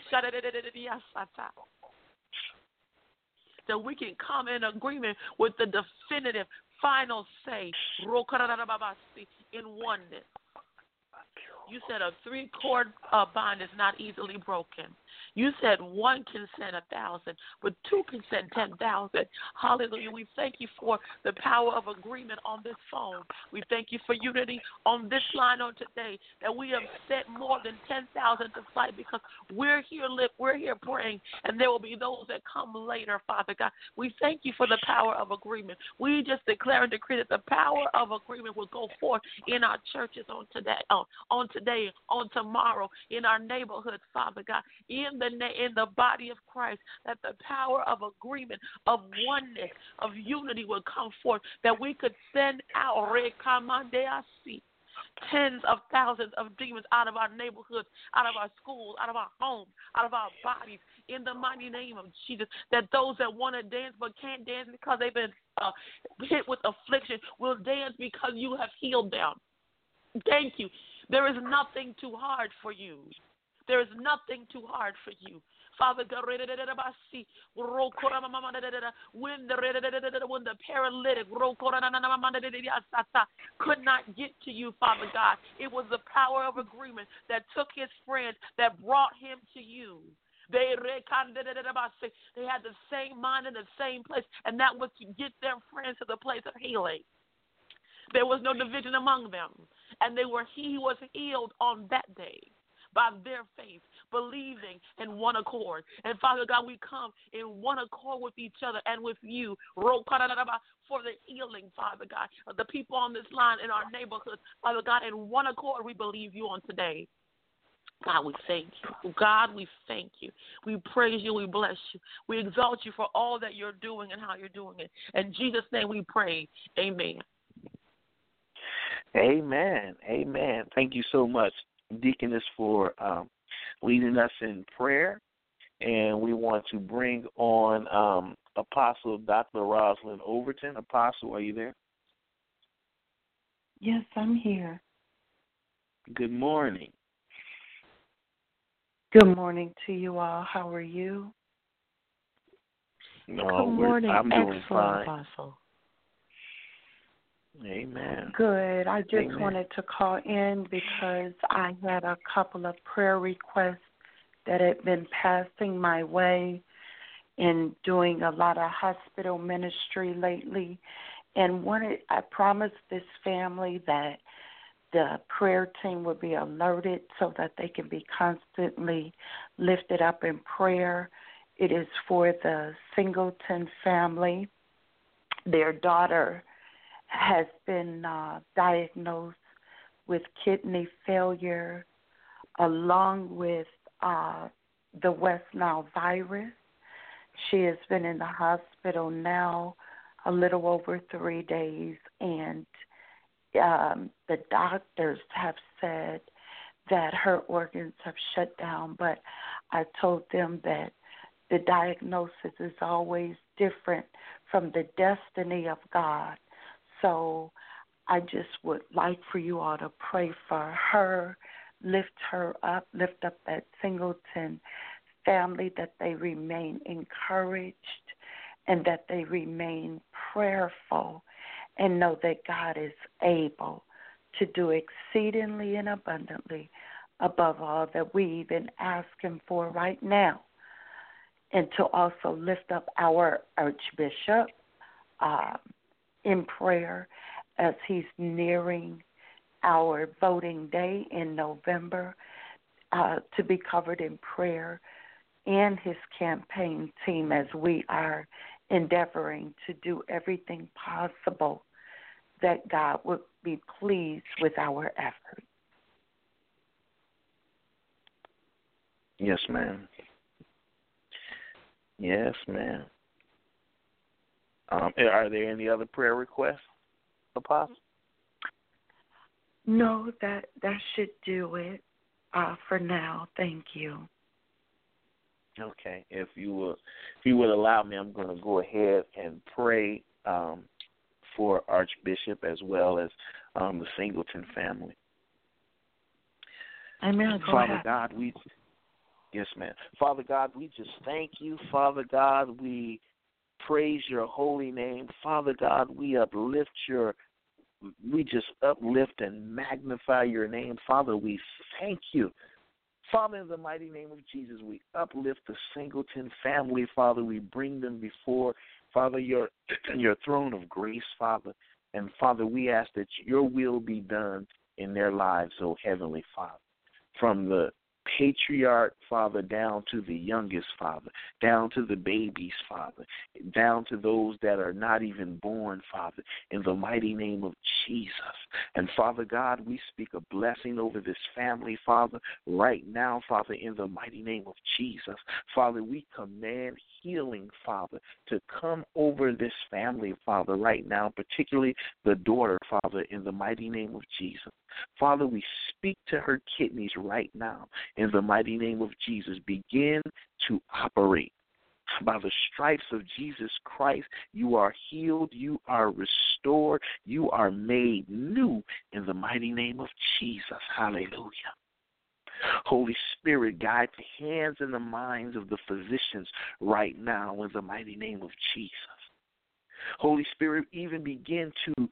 So we can come in agreement with the definitive final say in oneness. You said a 3-cord bond is not easily broken. You said one can send 1,000, but two can send 10,000. Hallelujah. We thank you for the power of agreement on this phone. We thank you for unity on this line on today, that we have set more than 10,000 to flight because we're here praying, and there will be those that come later, Father God. We thank you for the power of agreement. We just declare and decree that the power of agreement will go forth in our churches on today, on tomorrow, in our neighborhoods, Father God, in the body of Christ, that the power of agreement, of oneness, of unity will come forth, that we could send out tens of thousands of demons out of our neighborhoods, out of our schools, out of our homes, out of our bodies, in the mighty name of Jesus, that those that want to dance but can't dance because they've been hit with affliction will dance because you have healed them. Thank you. There is nothing too hard for you. There is nothing too hard for you. Father God, when the paralytic could not get to you, Father God, it was the power of agreement that took his friends, that brought him to you. They had the same mind in the same place, and that was to get their friends to the place of healing. There was no division among them, and he was healed on that day by their faith, believing in one accord. And Father God, we come in one accord with each other and with you for the healing, Father God, of the people on this line in our neighborhoods. Father God, in one accord we believe you on today. God, we thank you. God, we thank you. We praise you. We bless you. We exalt you for all that you're doing and how you're doing it. In Jesus' name we pray. Amen. Amen. Amen. Thank you so much, Deaconess, for leading us in prayer. and we want to bring on Apostle Dr. Rosalind Overton. Apostle, are you there? Yes, I'm here. Good morning. Good morning to you all. How are you? No, Good morning. I'm doing Excellent, fine. Apostle. Amen. Good. I just Amen. wanted to call in because I had a couple of prayer requests that had been passing my way in doing a lot of hospital ministry lately. And I promised this family that the prayer team would be alerted so that they can be constantly lifted up in prayer. It is for the Singleton family. Their daughter has been diagnosed with kidney failure along with the West Nile virus. She has been in the hospital now a little over 3 days, and the doctors have said that her organs have shut down, but I told them that the diagnosis is always different from the destiny of God. So I just would like for you all to pray for her, lift her up, lift up that Singleton family, that they remain encouraged and that they remain prayerful and know that God is able to do exceedingly and abundantly above all that we even ask him for right now. And to also lift up our Archbishop in prayer as he's nearing our voting day in November, to be covered in prayer, and his campaign team as we are endeavoring to do everything possible that God would be pleased with our efforts. Yes, ma'am. Yes, ma'am. Are there any other prayer requests, Apostle? No, that should do it for now. Thank you. Okay. If you would allow me, I'm going to go ahead and pray for Archbishop as well as the Singleton family. Amen. Father God, yes, ma'am. Father God, we just thank you. Father God, we praise your holy name. Father God, we just uplift and magnify your name. Father, we thank you. Father, in the mighty name of Jesus, we uplift the Singleton family. Father, we bring them before, Father, your throne of grace, Father. And, Father, we ask that your will be done in their lives, oh Heavenly Father. From the patriarch, Father, down to the youngest, Father, down to the babies, Father, down to those that are not even born, Father, in the mighty name of Jesus. And, Father God, we speak a blessing over this family, Father, right now, Father, in the mighty name of Jesus. Father, we command healing, Father, to come over this family, Father, right now, particularly the daughter, Father, in the mighty name of Jesus. Father, we speak to her kidneys right now in the mighty name of Jesus. Begin to operate. By the stripes of Jesus Christ, you are healed, you are restored, you are made new in the mighty name of Jesus. Hallelujah. Holy Spirit, guide the hands and the minds of the physicians right now in the mighty name of Jesus. Holy Spirit, even begin to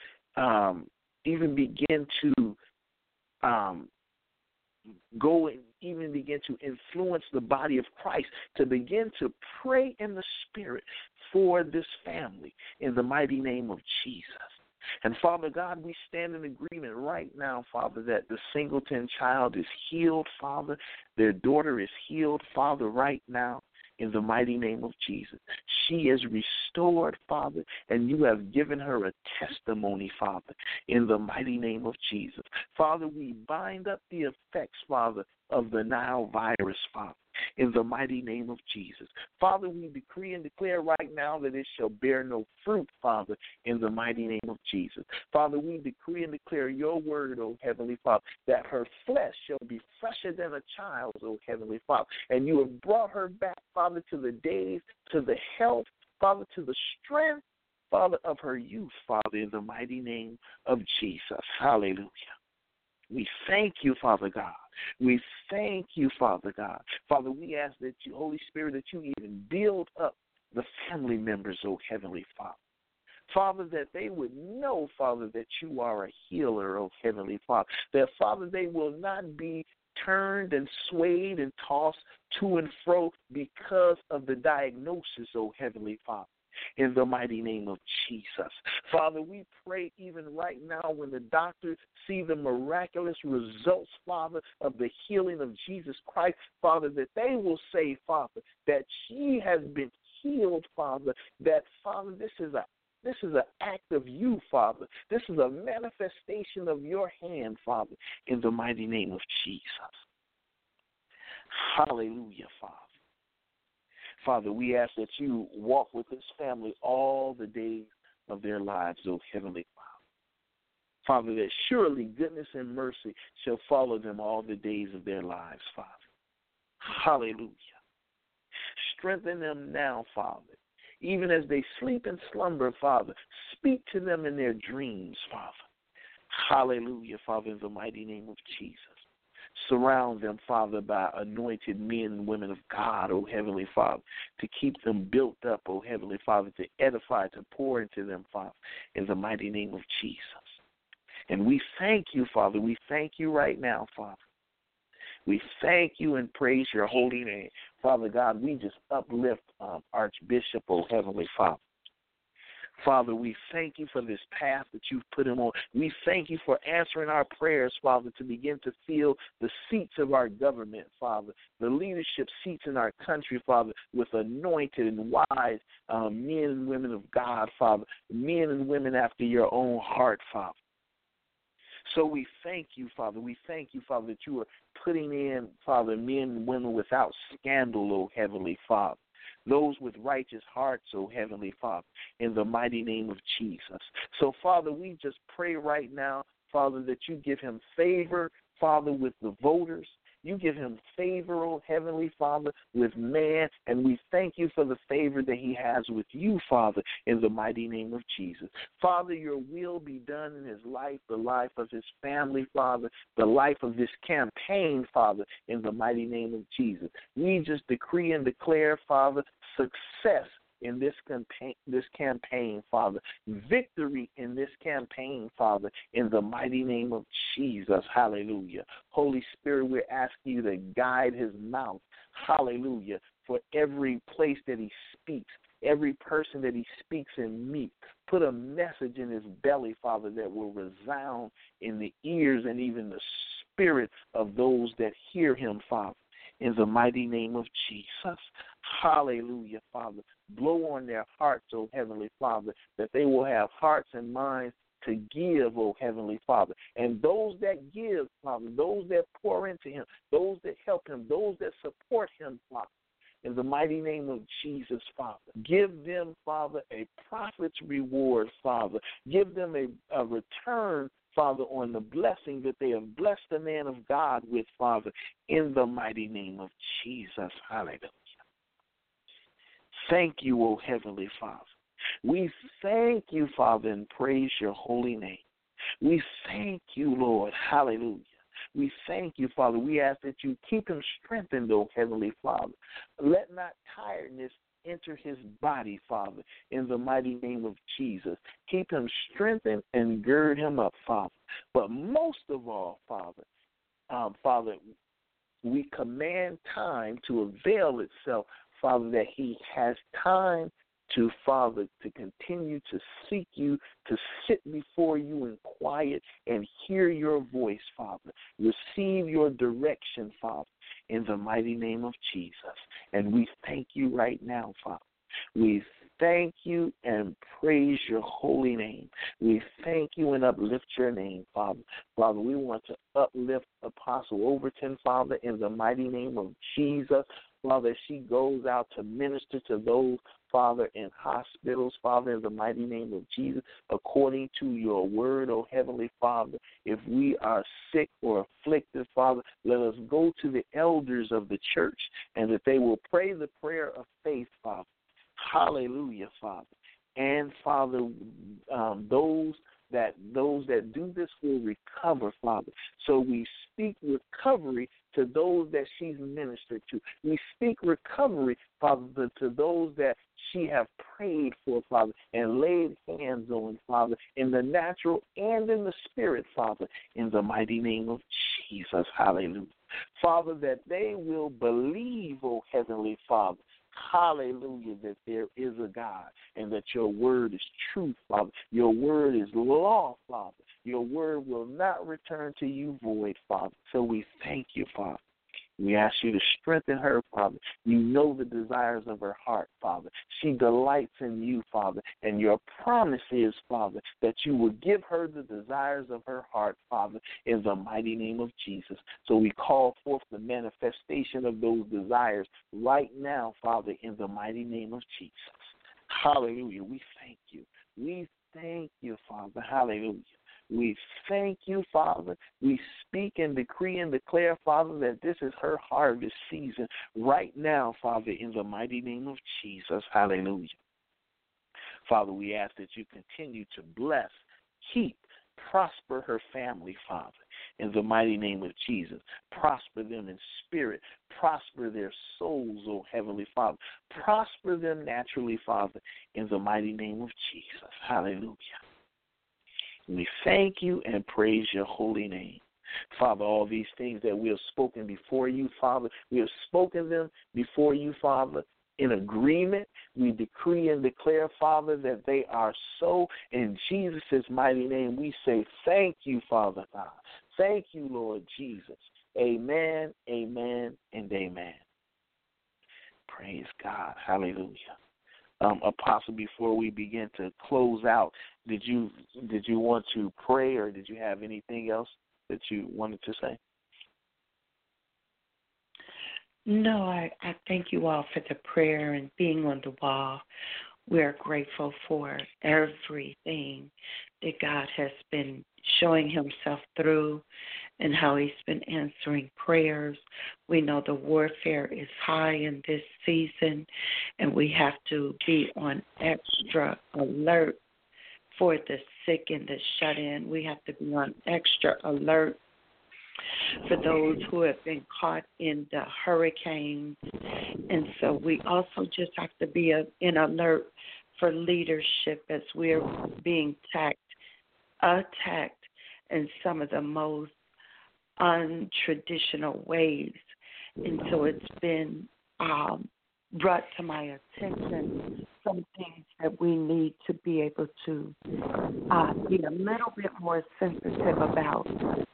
go and even begin to influence the body of Christ to begin to pray in the Spirit for this family in the mighty name of Jesus. And, Father God, we stand in agreement right now, Father, that the Singleton child is healed, Father. Their daughter is healed, Father, right now. In the mighty name of Jesus. She is restored, Father, and you have given her a testimony, Father, in the mighty name of Jesus. Father, we bind up the effects, Father, of the Nile virus, Father, in the mighty name of Jesus. Father, we decree and declare right now that it shall bear no fruit, Father, in the mighty name of Jesus. Father, we decree and declare your word, O Heavenly Father, that her flesh shall be fresher than a child's, O Heavenly Father. And you have brought her back, Father, to the days, to the health, Father, to the strength, Father, of her youth, Father, in the mighty name of Jesus. Hallelujah. We thank you, Father God. We thank you, Father God. Father, we ask that you, Holy Spirit, that you even build up the family members, oh Heavenly Father. Father, that they would know, Father, that you are a healer, oh Heavenly Father. That, Father, they will not be turned and swayed and tossed to and fro because of the diagnosis, oh Heavenly Father. In the mighty name of Jesus. Father, we pray even right now when the doctors see the miraculous results, Father, of the healing of Jesus Christ, Father, that they will say, Father, that she has been healed, Father, that, Father, this is an act of you, Father. This is a manifestation of your hand, Father, in the mighty name of Jesus. Hallelujah, Father. Father, we ask that you walk with this family all the days of their lives, O Heavenly Father. Father, that surely goodness and mercy shall follow them all the days of their lives, Father. Hallelujah. Strengthen them now, Father. Even as they sleep and slumber, Father, speak to them in their dreams, Father. Hallelujah, Father, in the mighty name of Jesus. Surround them, Father, by anointed men and women of God, O Heavenly Father, to keep them built up, O Heavenly Father, to edify, to pour into them, Father, in the mighty name of Jesus. And we thank you, Father. We thank you right now, Father. We thank you and praise your holy name. Father God, we just uplift Archbishop, O Heavenly Father. Father, we thank you for this path that you've put him on. We thank you for answering our prayers, Father, to begin to fill the seats of our government, Father, the leadership seats in our country, Father, with anointed and wise men and women of God, Father, men and women after your own heart, Father. So we thank you, Father. We thank you, Father, that you are putting in, Father, men and women without scandal, O Heavenly Father. Those with righteous hearts, O Heavenly Father, in the mighty name of Jesus. So, Father, we just pray right now, Father, that you give him favor, Father, with the voters. You give him favor, O Heavenly Father, with man, and we thank you for the favor that he has with you, Father, in the mighty name of Jesus. Father, your will be done in his life, the life of his family, Father, the life of this campaign, Father, in the mighty name of Jesus. We just decree and declare, Father, success in this campaign, Father. Victory in this campaign, Father, in the mighty name of Jesus. Hallelujah. Holy Spirit, we're asking you to guide his mouth. Hallelujah. For every place that he speaks, every person that he speaks and meets. Put a message in his belly, Father, that will resound in the ears and even the spirit of those that hear him, Father. In the mighty name of Jesus. Hallelujah, Father. Blow on their hearts, O Heavenly Father, that they will have hearts and minds to give, O Heavenly Father. And those that give, Father, those that pour into him, those that help him, those that support him, Father, in the mighty name of Jesus, Father. Give them, Father, a prophet's reward, Father. Give them a return, Father, on the blessing that they have blessed the man of God with, Father, in the mighty name of Jesus. Hallelujah. Thank you, O Heavenly Father. We thank you, Father, and praise your holy name. We thank you, Lord. Hallelujah. We thank you, Father. We ask that you keep him strengthened, O Heavenly Father. Let not tiredness enter his body, Father, in the mighty name of Jesus. Keep him strengthened and gird him up, Father. But most of all, Father, Father, we command time to avail itself, Father, that he has time to, Father, to continue to seek you, to sit before you in quiet and hear your voice, Father. Receive your direction, Father, in the mighty name of Jesus. And we thank you right now, Father. We thank you and praise your holy name. We thank you and uplift your name, Father. Father, we want to uplift Apostle Overton, Father, in the mighty name of Jesus. Father, as she goes out to minister to those, Father, in hospitals, Father, in the mighty name of Jesus, according to your word, oh Heavenly Father. If we are sick or afflicted, Father, let us go to the elders of the church and that they will pray the prayer of faith, Father. Hallelujah, Father. And, Father, those that do this will recover, Father. So we speak recovery to those that she's ministered to. We speak recovery, Father, to those that she have prayed for, Father, and laid hands on, Father, in the natural and in the spirit, Father, in the mighty name of Jesus. Hallelujah. Father, that they will believe, oh Heavenly Father, hallelujah, that there is a God and that your word is truth, Father. Your word is law, Father. Your word will not return to you void, Father. So we thank you, Father. We ask you to strengthen her, Father. You know the desires of her heart, Father. She delights in you, Father. And your promise is, Father, that you will give her the desires of her heart, Father, in the mighty name of Jesus. So we call forth the manifestation of those desires right now, Father, in the mighty name of Jesus. Hallelujah. We thank you. We thank you, Father. Hallelujah. We thank you, Father. We speak and decree and declare, Father, that this is her harvest season right now, Father, in the mighty name of Jesus. Hallelujah. Father, we ask that you continue to bless, keep, prosper her family, Father, in the mighty name of Jesus. Prosper them in spirit. Prosper their souls, oh Heavenly Father. Prosper them naturally, Father, in the mighty name of Jesus. Hallelujah. We thank you and praise your holy name. Father, all these things that we have spoken before you, Father, we have spoken them before you, Father, in agreement. We decree and declare, Father, that they are so. In Jesus' mighty name, we say thank you, Father God. Thank you, Lord Jesus. Amen, amen, and amen. Praise God. Hallelujah. Apostle, before we begin to close out, did you want to pray, or did you have anything else that you wanted to say? No, I thank you all for the prayer and being on the wall. We're grateful for everything that God has been showing himself through and how he's been answering prayers. We know the warfare is high in this season, and we have to be on extra alert for the sick and the shut-in. We have to be on extra alert for those who have been caught in the hurricanes. And so we also just have to be in alert for leadership as we're being attacked in some of the most untraditional ways. And so it's been brought to my attention some things that we need to be able to be a little bit more sensitive about.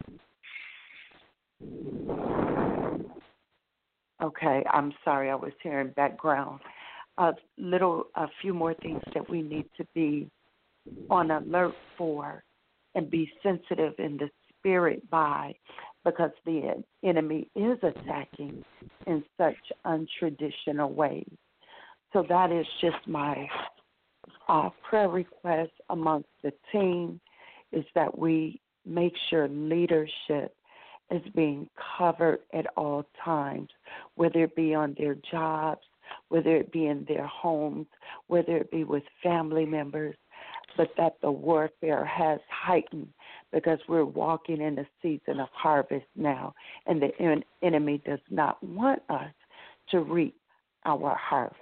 Okay, I'm sorry, I was hearing background. A few more things that we need to be on alert for and be sensitive in the spirit by, because the enemy is attacking in such untraditional ways. So that is just my prayer request amongst the team, is that we make sure leadership is being covered at all times, whether it be on their jobs, whether it be in their homes, whether it be with family members, but that the warfare has heightened because we're walking in a season of harvest now, and the enemy does not want us to reap our harvest.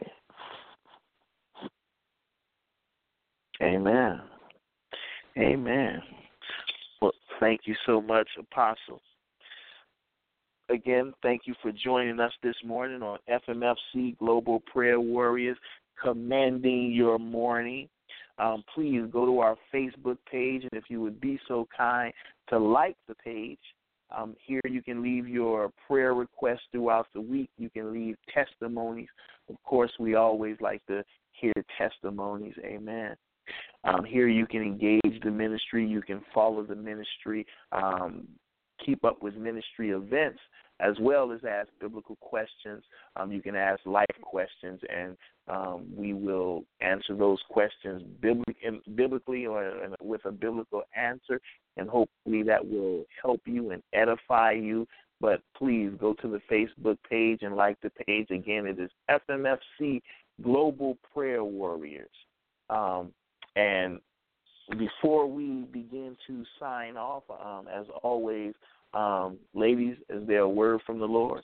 Amen. Amen. Well, thank you so much, Apostle. Again, thank you for joining us this morning on FMFC Global Prayer Warriors, Commanding Your Morning. Please go to our Facebook page, and if you would be so kind to like the page. Here you can leave your prayer requests throughout the week. You can leave testimonies. Of course, we always like to hear testimonies. Amen. Here you can engage the ministry. You can follow the ministry. keep up with ministry events, as well as ask biblical questions. You can ask life questions, and we will answer those questions biblically or with a biblical answer, and hopefully that will help you and edify you. But please go to the Facebook page and like the page. Again, it is FMFC Global Prayer Warriors. And before we begin to sign off, as always, ladies, is there a word from the Lord?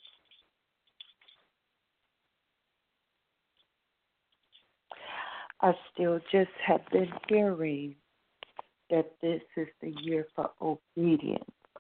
I still just have been hearing that this is the year for obedience.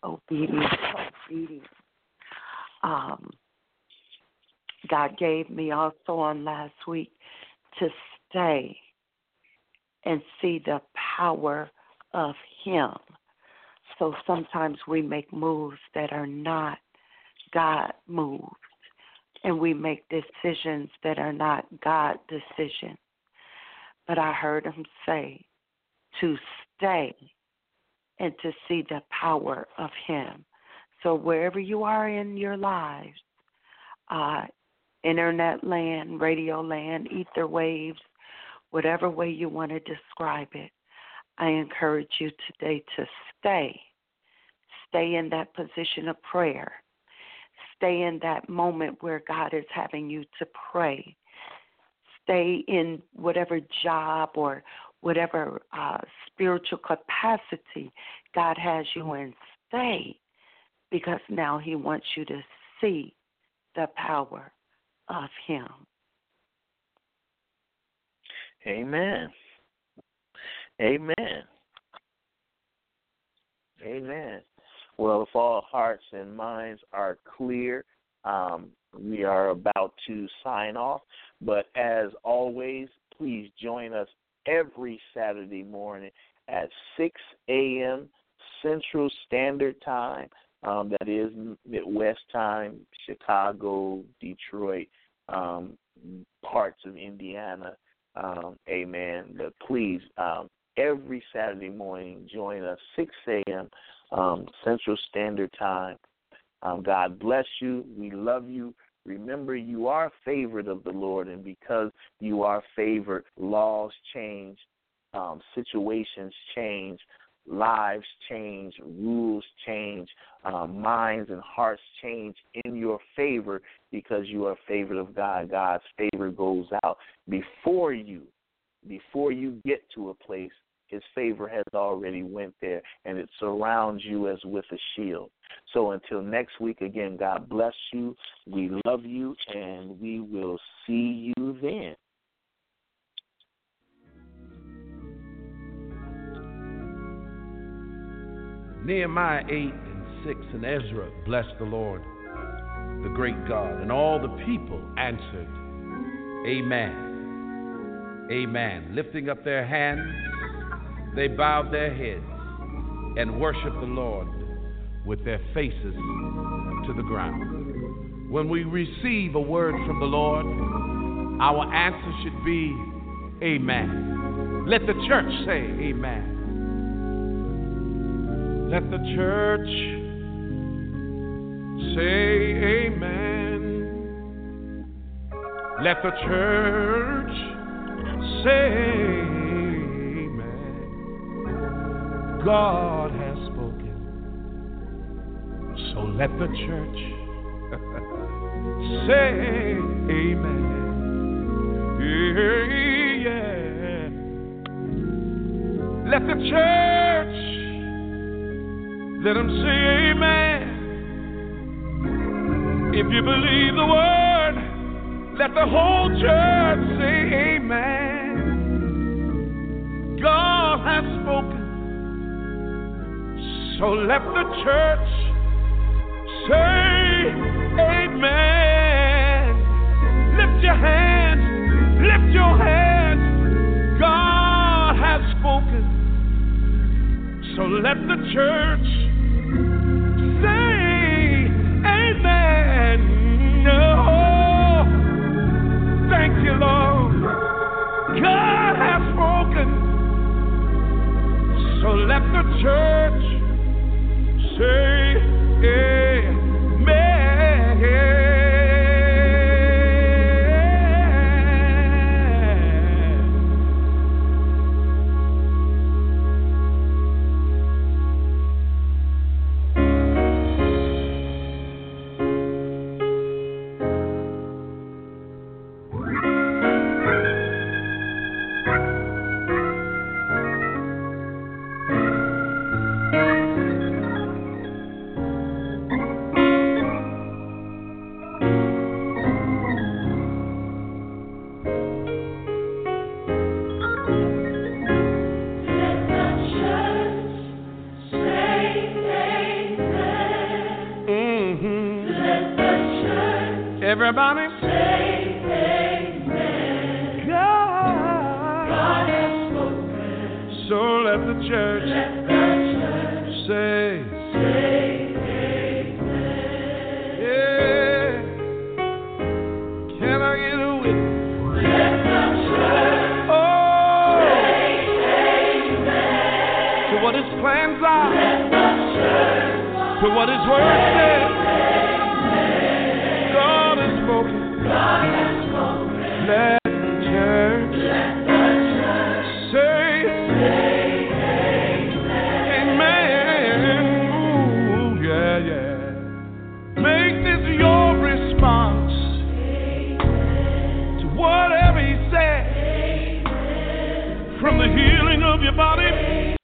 God gave me also on last week to stay and see the power of Him. So sometimes we make moves that are not God moves, and we make decisions that are not God decisions. But I heard Him say to stay and to see the power of Him. So wherever you are in your lives, internet land, radio land, ether waves, whatever way you want to describe it, I encourage you today to stay. Stay in that position of prayer. Stay in that moment where God is having you to pray. Stay in whatever job or whatever spiritual capacity God has you in. Stay, because now He wants you to see the power of Him. Amen. Amen. Amen. Well, if all hearts and minds are clear, we are about to sign off. But as always, please join us every Saturday morning at 6 a.m. Central Standard Time. That is Midwest time, Chicago, Detroit, parts of Indiana. Amen. But please, every Saturday morning, join us 6 a.m. Central Standard Time. God bless you. We love you. Remember, you are favored of the Lord, and because you are favored, laws change, situations change, lives change, rules change, minds and hearts change in your favor because you are favored of God. God's favor goes out before you get to a place. His favor has already went there, and it surrounds you as with a shield. So until next week, again, God bless you. We love you, and we will see you then. Nehemiah 8:6 and Ezra blessed the Lord, the great God, and all the people answered, Amen. Amen. Lifting up their hands, they bowed their heads and worshiped the Lord with their faces to the ground. When we receive a word from the Lord, our answer should be Amen. Let the church say Amen. Let the church say amen. Let the church say amen. God has spoken, so let the church say amen. Yeah. Let the church, let them say amen. If you believe the word, let the whole church say amen. God has spoken, so let the church say amen. Lift your hands, lift your hands. God has spoken, so let the church say amen. No, thank you, Lord. God has spoken, so let the church say Everybody say amen. God has spoken. So let the church say amen. Yeah. Can I get a witness? Let the church say amen. To what his plans are. Let the church to what his word says. God has spoken. Let the church say amen. Ooh, yeah, yeah. Make this your response to whatever he said. From the healing of your body